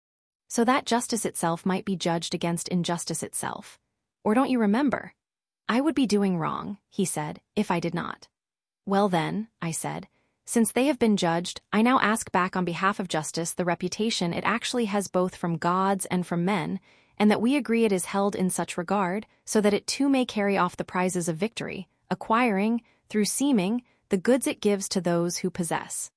so that justice itself might be judged against injustice itself. Or don't you remember? I would be doing wrong, he said, if I did not. Well then, I said, since they have been judged, I now ask back on behalf of justice the reputation it actually has both from gods and from men, and that we agree it is held in such regard, so that it too may carry off the prizes of victory, acquiring, through seeming, the goods it gives to those who possess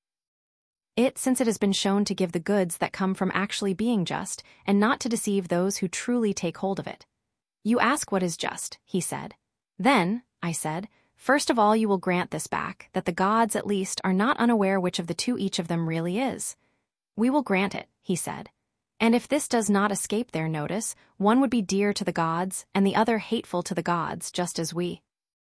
it, since it has been shown to give the goods that come from actually being just, and not to deceive those who truly take hold of it. You ask what is just, he said. Then, I said, first of all you will grant this back, that the gods at least are not unaware which of the two each of them really is. We will grant it, he said. And if this does not escape their notice, one would be dear to the gods, and the other hateful to the gods, just as we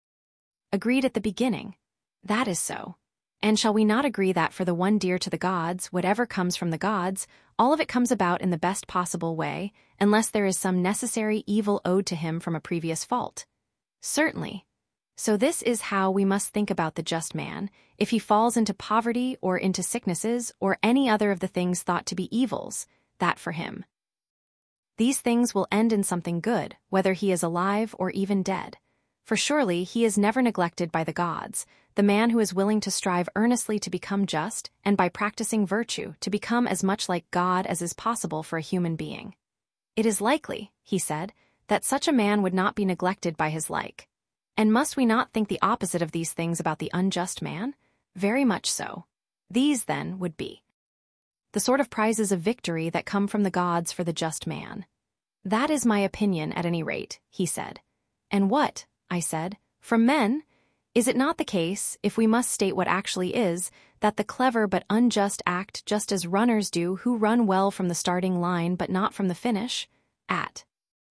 agreed at the beginning. That is so. And shall we not agree that for the one dear to the gods, whatever comes from the gods, all of it comes about in the best possible way, unless there is some necessary evil owed to him from a previous fault? Certainly. So this is how we must think about the just man, if he falls into poverty or into sicknesses or any other of the things thought to be evils, that for him these things will end in something good, whether he is alive or even dead. For surely he is never neglected by the gods, the man who is willing to strive earnestly to become just, and by practicing virtue to become as much like God as is possible for a human being. It is likely, he said, that such a man would not be neglected by his like. And must we not think the opposite of these things about the unjust man? Very much so. These, then, would be the sort of prizes of victory that come from the gods for the just man. That is my opinion, at any rate, he said. And what, I said, from men? Is it not the case, if we must state what actually is, that the clever but unjust act just as runners do who run well from the starting line but not from the finish? At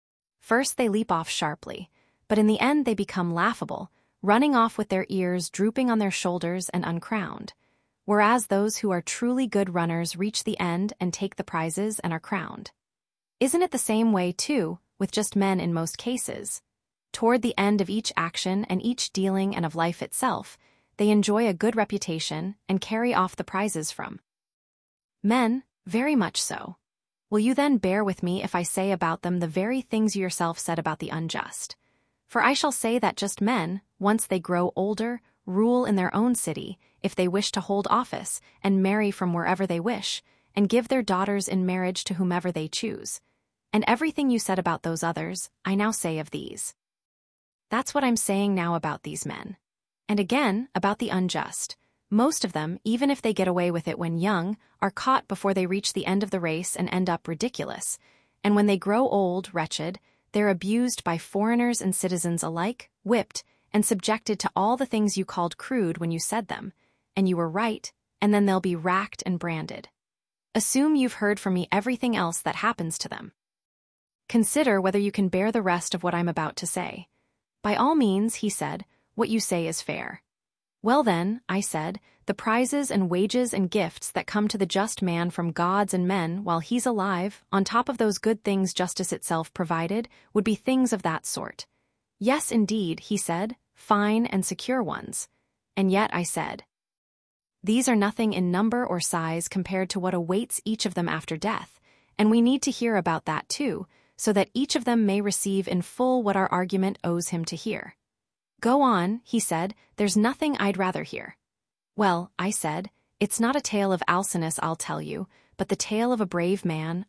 First they leap off sharply, but in the end they become laughable, running off with their ears drooping on their shoulders and uncrowned, whereas those who are truly good runners reach the end and take the prizes and are crowned. Isn't it the same way, too, with just men in most cases? Toward the end of each action and each dealing and of life itself, they enjoy a good reputation and carry off the prizes from men, very much so. Will you then bear with me if I say about them the very things you yourself said about the unjust? For I shall say that just men, once they grow older, rule in their own city, if they wish to hold office, and marry from wherever they wish, and give their daughters in marriage to whomever they choose. And everything you said about those others, I now say of these. That's what I'm saying now about these men. And again, about the unjust. Most of them, even if they get away with it when young, are caught before they reach the end of the race and end up ridiculous. And when they grow old, wretched, they're abused by foreigners and citizens alike, whipped, and subjected to all the things you called crude when you said them. And you were right, and then they'll be racked and branded. Assume you've heard from me everything else that happens to them. Consider whether you can bear the rest of what I'm about to say. By all means, he said, what you say is fair. Well then, I said, the prizes and wages and gifts that come to the just man from gods and men while he's alive, on top of those good things justice itself provided, would be things of that sort. Yes, indeed, he said, fine and secure ones. And yet, I said, these are nothing in number or size compared to what awaits each of them after death, and we need to hear about that too, so that each of them may receive in full what our argument owes him to hear. Go on, he said, there's nothing I'd rather hear. Well, I said, it's not a tale of Alcinous I'll tell you, but the tale of a brave man,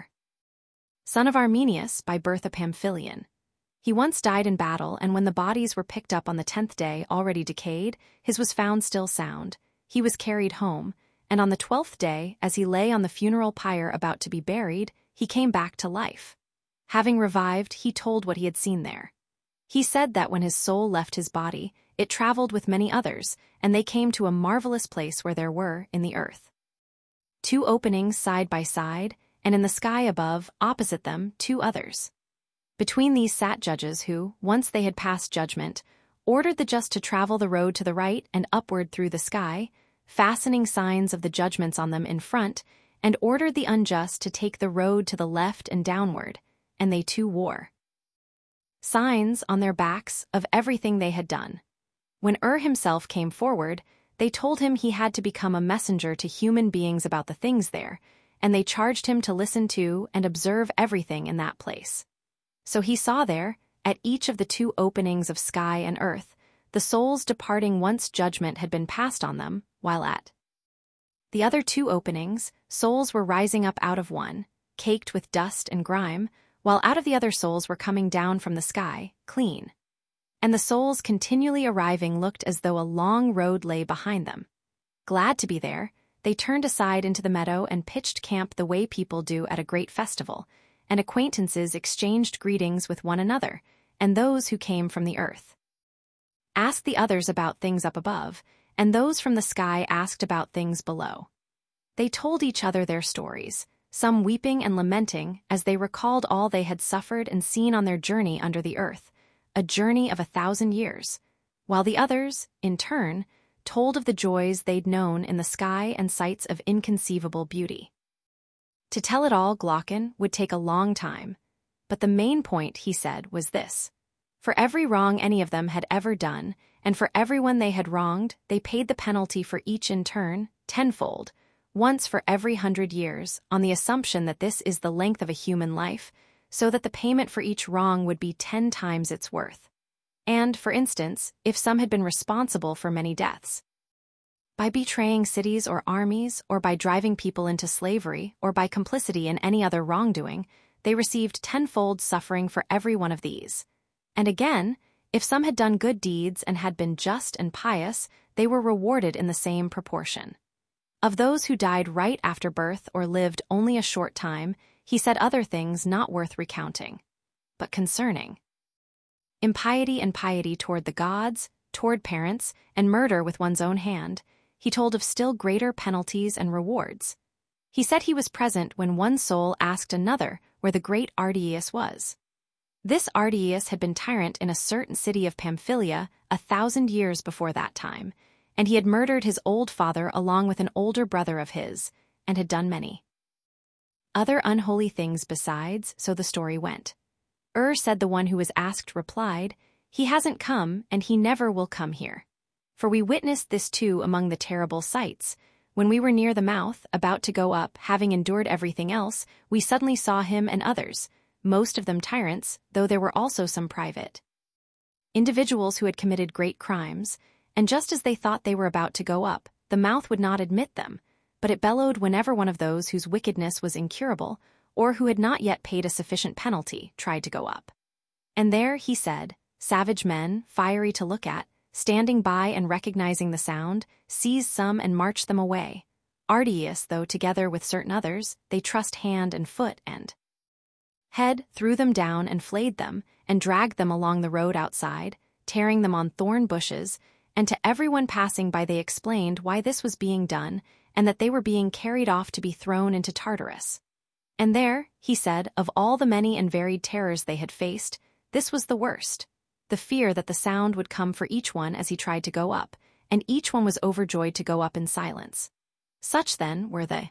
son of Arminius, by birth a Pamphylian. He once died in battle, and when the bodies were picked up on the 10th day, already decayed, his was found still sound. He was carried home, and on the 12th day, as he lay on the funeral pyre about to be buried, he came back to life. Having revived, he told what he had seen there. He said that when his soul left his body, it traveled with many others, and they came to a marvelous place where there were, in the earth, 2 openings side by side, and in the sky above, opposite them, 2 others. Between these sat judges who, once they had passed judgment, ordered the just to travel the road to the right and upward through the sky, fastening signs of the judgments on them in front, and ordered the unjust to take the road to the left and downward, and they too wore signs on their backs of everything they had done. When himself came forward, they told him he had to become a messenger to human beings about the things there, and they charged him to listen to and observe everything in that place. So he saw there, at each of the 2 openings of sky and earth, the souls departing once judgment had been passed on them, while at the other 2 openings, souls were rising up out of one, caked with dust and grime, while out of the other souls were coming down from the sky, clean. And the souls continually arriving looked as though a long road lay behind them. Glad to be there, they turned aside into the meadow and pitched camp the way people do at a great festival, and acquaintances exchanged greetings with one another, and those who came from the earth asked the others about things up above, and those from the sky asked about things below. They told each other their stories, some weeping and lamenting as they recalled all they had suffered and seen on their journey under the earth, a journey of 1,000 years, while the others, in turn, told of the joys they'd known in the sky and sights of inconceivable beauty. To tell it all, Glaucon, would take a long time, but the main point, he said, was this. For every wrong any of them had ever done, and for everyone they had wronged, they paid the penalty for each in turn, tenfold, once for every 100 years, on the assumption that this is the length of a human life, so that the payment for each wrong would be 10 times its worth. And, for instance, if some had been responsible for many deaths, by betraying cities or armies, or by driving people into slavery, or by complicity in any other wrongdoing, they received tenfold suffering for every one of these. And again, if some had done good deeds and had been just and pious, they were rewarded in the same proportion. Of those who died right after birth or lived only a short time, he said other things not worth recounting, but concerning impiety and piety toward the gods, toward parents, and murder with one's own hand, he told of still greater penalties and rewards. He said he was present when one soul asked another where the great Ardeus was. This Ardiaeus had been tyrant in a certain city of Pamphylia 1,000 years before that time, and he had murdered his old father along with an older brother of his, and had done many other unholy things besides, so the story went. Said the one who was asked replied, "He hasn't come, and he never will come here. For we witnessed this too among the terrible sights. When we were near the mouth, about to go up, having endured everything else, we suddenly saw him and others, most of them tyrants, though there were also some private individuals who had committed great crimes, and just as they thought they were about to go up, the mouth would not admit them, but it bellowed whenever one of those whose wickedness was incurable, or who had not yet paid a sufficient penalty, tried to go up. And there, he said, savage men, fiery to look at, standing by and recognizing the sound, seized some and marched them away. Ardiaeus, though together with certain others, they trussed hand and foot and head, threw them down and flayed them, and dragged them along the road outside, tearing them on thorn bushes, and to everyone passing by they explained why this was being done, and that they were being carried off to be thrown into Tartarus. And there, he said, of all the many and varied terrors they had faced, this was the worst, the fear that the sound would come for each one as he tried to go up, and each one was overjoyed to go up in silence. Such, then, were the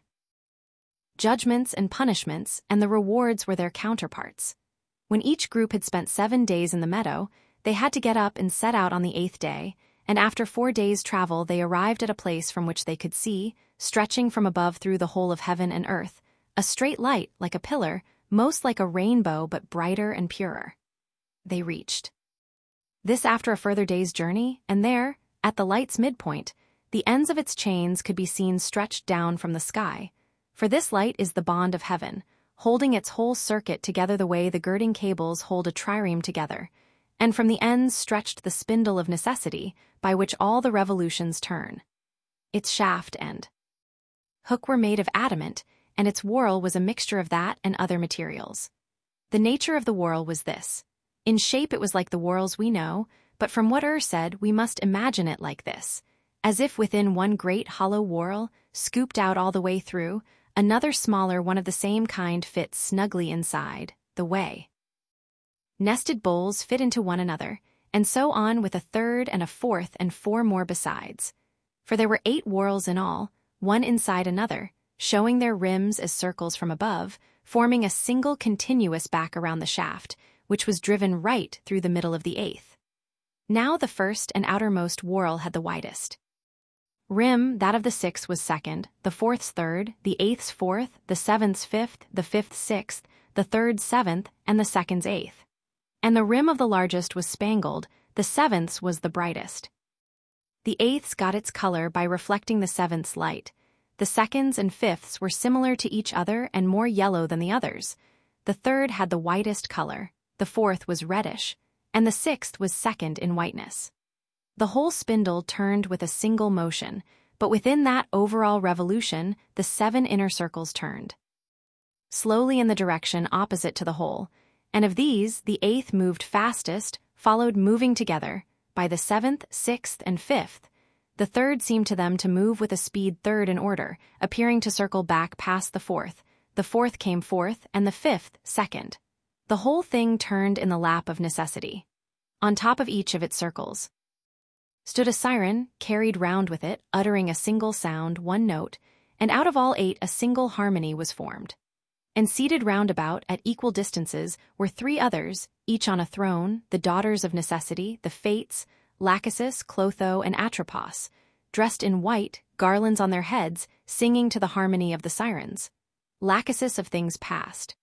judgments and punishments, and the rewards were their counterparts. When each group had spent 7 days in the meadow, they had to get up and set out on the 8th day, and after 4 days' travel they arrived at a place from which they could see, stretching from above through the whole of heaven and earth, a straight light like a pillar, most like a rainbow but brighter and purer. They reached this after a further day's journey, and there, at the light's midpoint, the ends of its chains could be seen stretched down from the sky. For this light is the bond of heaven, holding its whole circuit together the way the girding cables hold a trireme together, and from the ends stretched the spindle of necessity, by which all the revolutions turn. Its shaft and hook were made of adamant, and its whorl was a mixture of that and other materials. The nature of the whorl was this. In shape it was like the whorls we know, but from what said we must imagine it like this, as if within one great hollow whorl, scooped out all the way through, another smaller one of the same kind fits snugly inside, the way nested bowls fit into one another, and so on with a third and a fourth and 4 more besides. For there were 8 whorls in all, one inside another, showing their rims as circles from above, forming a single continuous back around the shaft, which was driven right through the middle of the 8th. Now the first and outermost whorl had the widest rim, that of the 6th was second, the 4th's third, the 8th's fourth, the 7th's fifth, the 5th's sixth, the 3rd's seventh, and the 2nd's eighth. And the rim of the largest was spangled, the 7th's was the brightest. The 8th's got its color by reflecting the 7th's light. The 2nd's and 5th's were similar to each other and more yellow than the others. The 3rd had the whitest color, the 4th was reddish, and the 6th was second in whiteness. The whole spindle turned with a single motion, but within that overall revolution, the 7 inner circles turned slowly in the direction opposite to the whole, and of these, the 8th moved fastest, followed moving together, by the 7th, 6th, and 5th. The 3rd seemed to them to move with a speed 3rd in order, appearing to circle back past the 4th. The 4th came 4th, and the 5th, 2nd. The whole thing turned in the lap of necessity. On top of each of its circles stood a siren, carried round with it, uttering a single sound, one note, and out of all 8 a single harmony was formed. And seated round about, at equal distances, were 3 others, each on a throne, the daughters of necessity, the Fates, Lachesis, Clotho, and Atropos, dressed in white, garlands on their heads, singing to the harmony of the sirens. Lachesis of things past,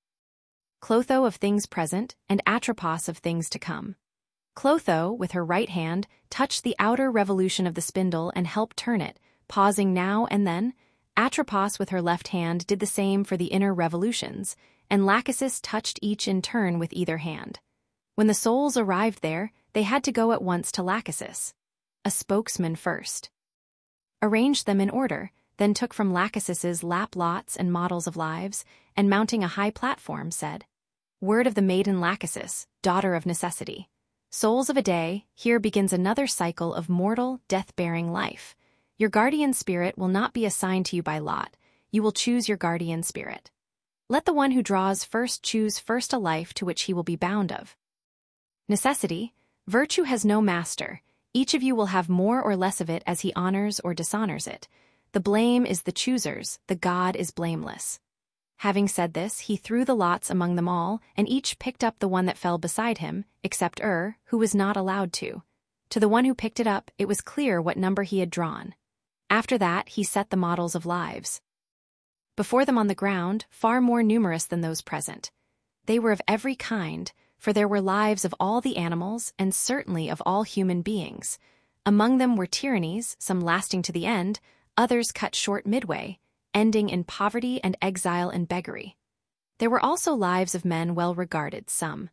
Clotho of things present, and Atropos of things to come. Clotho, with her right hand, touched the outer revolution of the spindle and helped turn it, pausing now and then. Atropos with her left hand did the same for the inner revolutions, and Lachesis touched each in turn with either hand. When the souls arrived there, they had to go at once to Lachesis. A spokesman first arranged them in order, then took from Lachesis's lap lots and models of lives, and mounting a high platform said, "Word of the maiden Lachesis, daughter of necessity. Souls of a day, here begins another cycle of mortal, death-bearing life. Your guardian spirit will not be assigned to you by lot. You will choose your guardian spirit. Let the one who draws first choose first a life to which he will be bound of necessity. Virtue has no master. Each of you will have more or less of it as he honors or dishonors it. The blame is the chooser's, the God is blameless. Having said this, he threw the lots among them all, and each picked up the one that fell beside him, except who was not allowed to. To the one who picked it up, it was clear what number he had drawn. After that, he set the models of lives before them on the ground, far more numerous than those present. They were of every kind, for there were lives of all the animals and certainly of all human beings. Among them were tyrannies, some lasting to the end, others cut short midway, ending in poverty and exile and beggary. There were also lives of men well regarded, some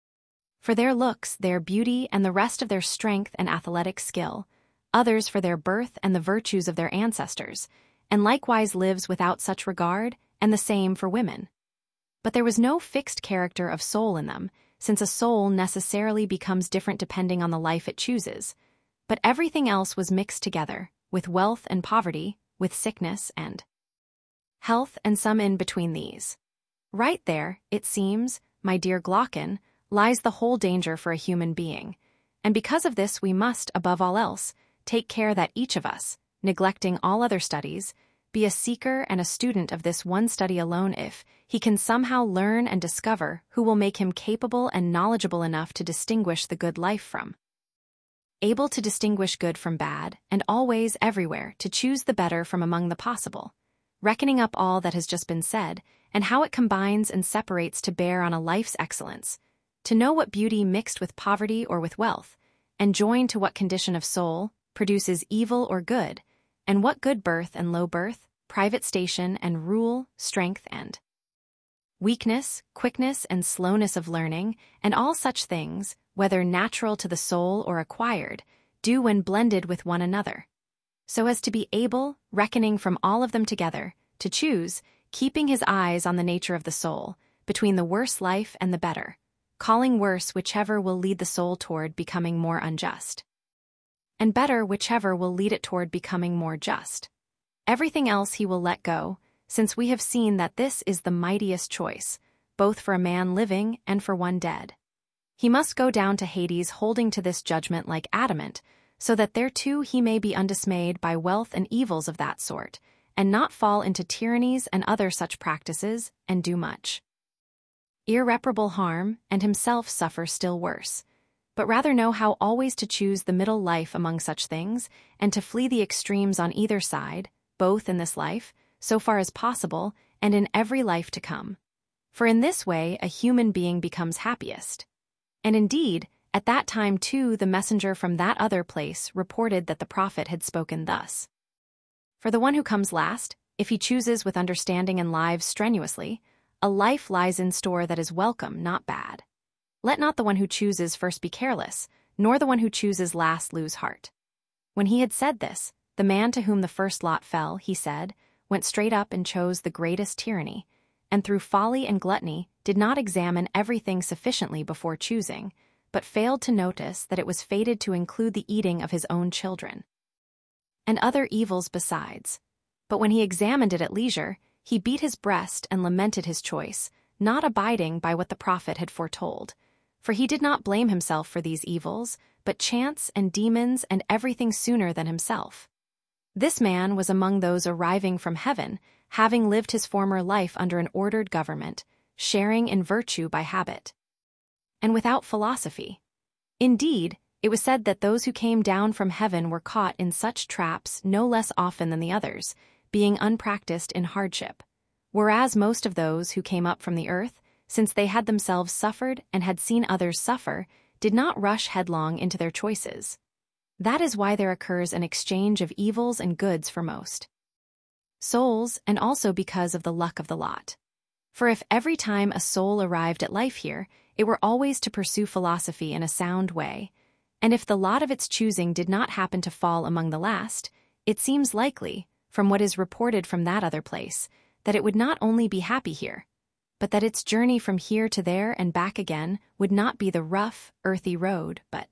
for their looks, their beauty, and the rest of their strength and athletic skill, others for their birth and the virtues of their ancestors, and likewise lives without such regard, and the same for women. But there was no fixed character of soul in them, since a soul necessarily becomes different depending on the life it chooses. But everything else was mixed together, with wealth and poverty, with sickness and health, and some in between these. Right there, it seems, my dear Glaucon, lies the whole danger for a human being, and because of this we must, above all else, take care that each of us, neglecting all other studies, be a seeker and a student of this one study alone if he can somehow learn and discover who will make him capable and knowledgeable enough to distinguish the good life from able to distinguish good from bad, and always, everywhere, to choose the better from among the possible, reckoning up all that has just been said, and how it combines and separates to bear on a life's excellence, to know what beauty mixed with poverty or with wealth, and joined to what condition of soul, produces evil or good, and what good birth and low birth, private station and rule, strength and weakness, quickness and slowness of learning, and all such things, whether natural to the soul or acquired, do when blended with one another, so as to be able, reckoning from all of them together, to choose, keeping his eyes on the nature of the soul, between the worse life and the better, calling worse whichever will lead the soul toward becoming more unjust, and better whichever will lead it toward becoming more just. Everything else he will let go, since we have seen that this is the mightiest choice, both for a man living and for one dead. He must go down to Hades holding to this judgment like adamant, so that there too he may be undismayed by wealth and evils of that sort, and not fall into tyrannies and other such practices, and do much irreparable harm, and himself suffer still worse, but rather know how always to choose the middle life among such things, and to flee the extremes on either side, both in this life, so far as possible, and in every life to come. For in this way a human being becomes happiest. And indeed, at that time too the messenger from that other place reported that the prophet had spoken thus. For the one who comes last, if he chooses with understanding and lives strenuously, a life lies in store that is welcome, not bad. Let not the one who chooses first be careless, nor the one who chooses last lose heart. When he had said this, the man to whom the first lot fell, he said, went straight up and chose the greatest tyranny, and through folly and gluttony did not examine everything sufficiently before choosing, but failed to notice that it was fated to include the eating of his own children, and other evils besides. But when he examined it at leisure, he beat his breast and lamented his choice, not abiding by what the prophet had foretold. For he did not blame himself for these evils, but chance and demons and everything sooner than himself. This man was among those arriving from heaven, having lived his former life under an ordered government, sharing in virtue by habit, and without philosophy. Indeed, it was said that those who came down from heaven were caught in such traps no less often than the others, being unpracticed in hardship, whereas most of those who came up from the earth, since they had themselves suffered and had seen others suffer, did not rush headlong into their choices. That is why there occurs an exchange of evils and goods for most souls, and also because of the luck of the lot. For if every time a soul arrived at life here, it were always to pursue philosophy in a sound way, and if the lot of its choosing did not happen to fall among the last, it seems likely, from what is reported from that other place, that it would not only be happy here, but that its journey from here to there and back again would not be the rough, earthy road, but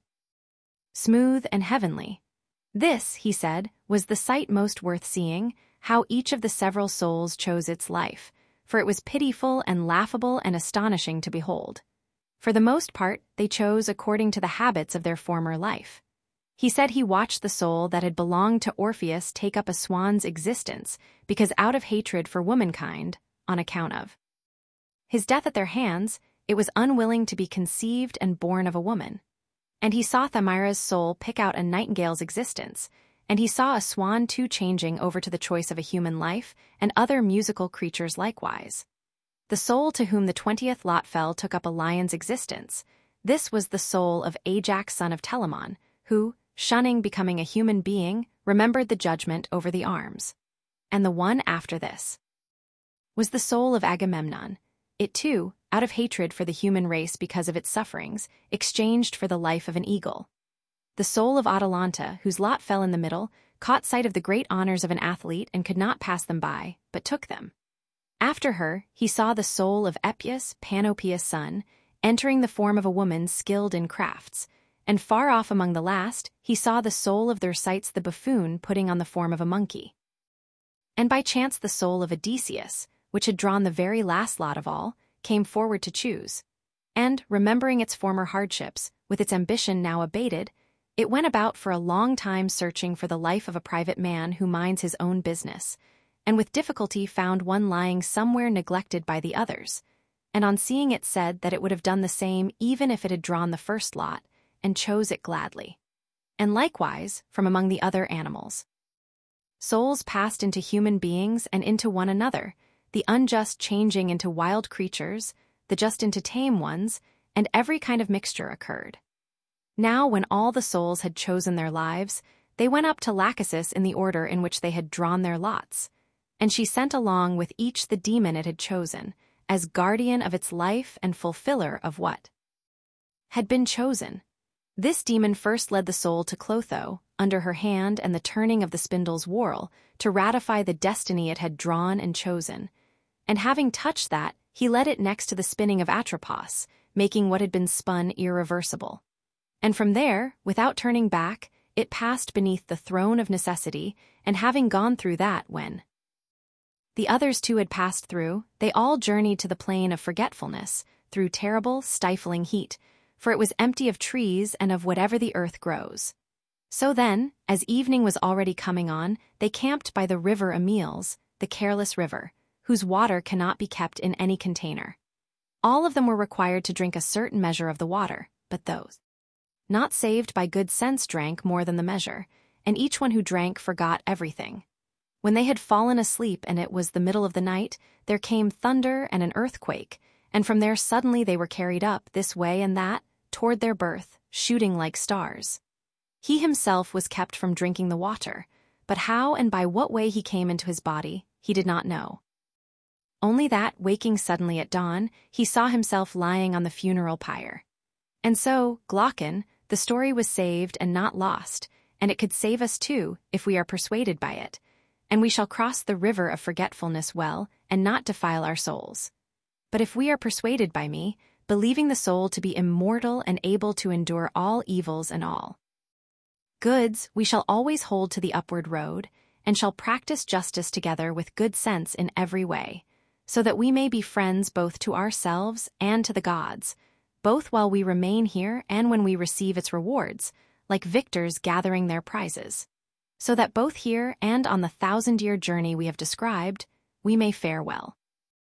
smooth and heavenly. This, he said, was the sight most worth seeing, how each of the several souls chose its life, for it was pitiful and laughable and astonishing to behold. For the most part, they chose according to the habits of their former life. He said he watched the soul that had belonged to Orpheus take up a swan's existence because out of hatred for womankind, on account of his death at their hands, it was unwilling to be conceived and born of a woman. And he saw Thamyra's soul pick out a nightingale's existence, and he saw a swan too changing over to the choice of a human life, and other musical creatures likewise. The soul to whom the 20th lot fell took up a lion's existence. This was the soul of Ajax son of Telamon, who, shunning becoming a human being, remembered the judgment over the arms. And the one after this was the soul of Agamemnon. It too, out of hatred for the human race because of its sufferings, exchanged for the life of an eagle. The soul of Atalanta, whose lot fell in the middle, caught sight of the great honors of an athlete and could not pass them by, but took them. After her, he saw the soul of Epeus, Panopeus' son, entering the form of a woman skilled in crafts, and far off among the last, he saw the soul of Thersites the buffoon putting on the form of a monkey. And by chance the soul of Odysseus, which had drawn the very last lot of all, came forward to choose. And, remembering its former hardships, with its ambition now abated, it went about for a long time searching for the life of a private man who minds his own business, and with difficulty found one lying somewhere neglected by the others, and on seeing it said that it would have done the same even if it had drawn the first lot, and chose it gladly. And likewise, from among the other animals, souls passed into human beings and into one another, the unjust changing into wild creatures, the just into tame ones, and every kind of mixture occurred. Now when all the souls had chosen their lives, they went up to Lachesis in the order in which they had drawn their lots, and she sent along with each the demon it had chosen, as guardian of its life and fulfiller of what had been chosen. This demon first led the soul to Clotho, under her hand and the turning of the spindle's whorl, to ratify the destiny it had drawn and chosen. And having touched that, he led it next to the spinning of Atropos, making what had been spun irreversible. And from there, without turning back, it passed beneath the throne of necessity, and having gone through that when the others too had passed through, they all journeyed to the plain of forgetfulness, through terrible, stifling heat, for it was empty of trees and of whatever the earth grows. So then, as evening was already coming on, they camped by the river Emiles, the careless river, whose water cannot be kept in any container. All of them were required to drink a certain measure of the water, but those not saved by good sense drank more than the measure, and each one who drank forgot everything. When they had fallen asleep and it was the middle of the night, there came thunder and an earthquake, and from there suddenly they were carried up this way and that, toward their birth, shooting like stars. He himself was kept from drinking the water, but how and by what way he came into his body, he did not know. Only that, waking suddenly at dawn, he saw himself lying on the funeral pyre. And so, Glaucon, the story was saved and not lost, and it could save us too, if we are persuaded by it, and we shall cross the river of forgetfulness well, and not defile our souls. But if we are persuaded by me, believing the soul to be immortal and able to endure all evils and all goods, we shall always hold to the upward road, and shall practice justice together with good sense in every way, so that we may be friends both to ourselves and to the gods, both while we remain here and when we receive its rewards, like victors gathering their prizes, so that both here and on the 1,000-year journey we have described, we may fare well.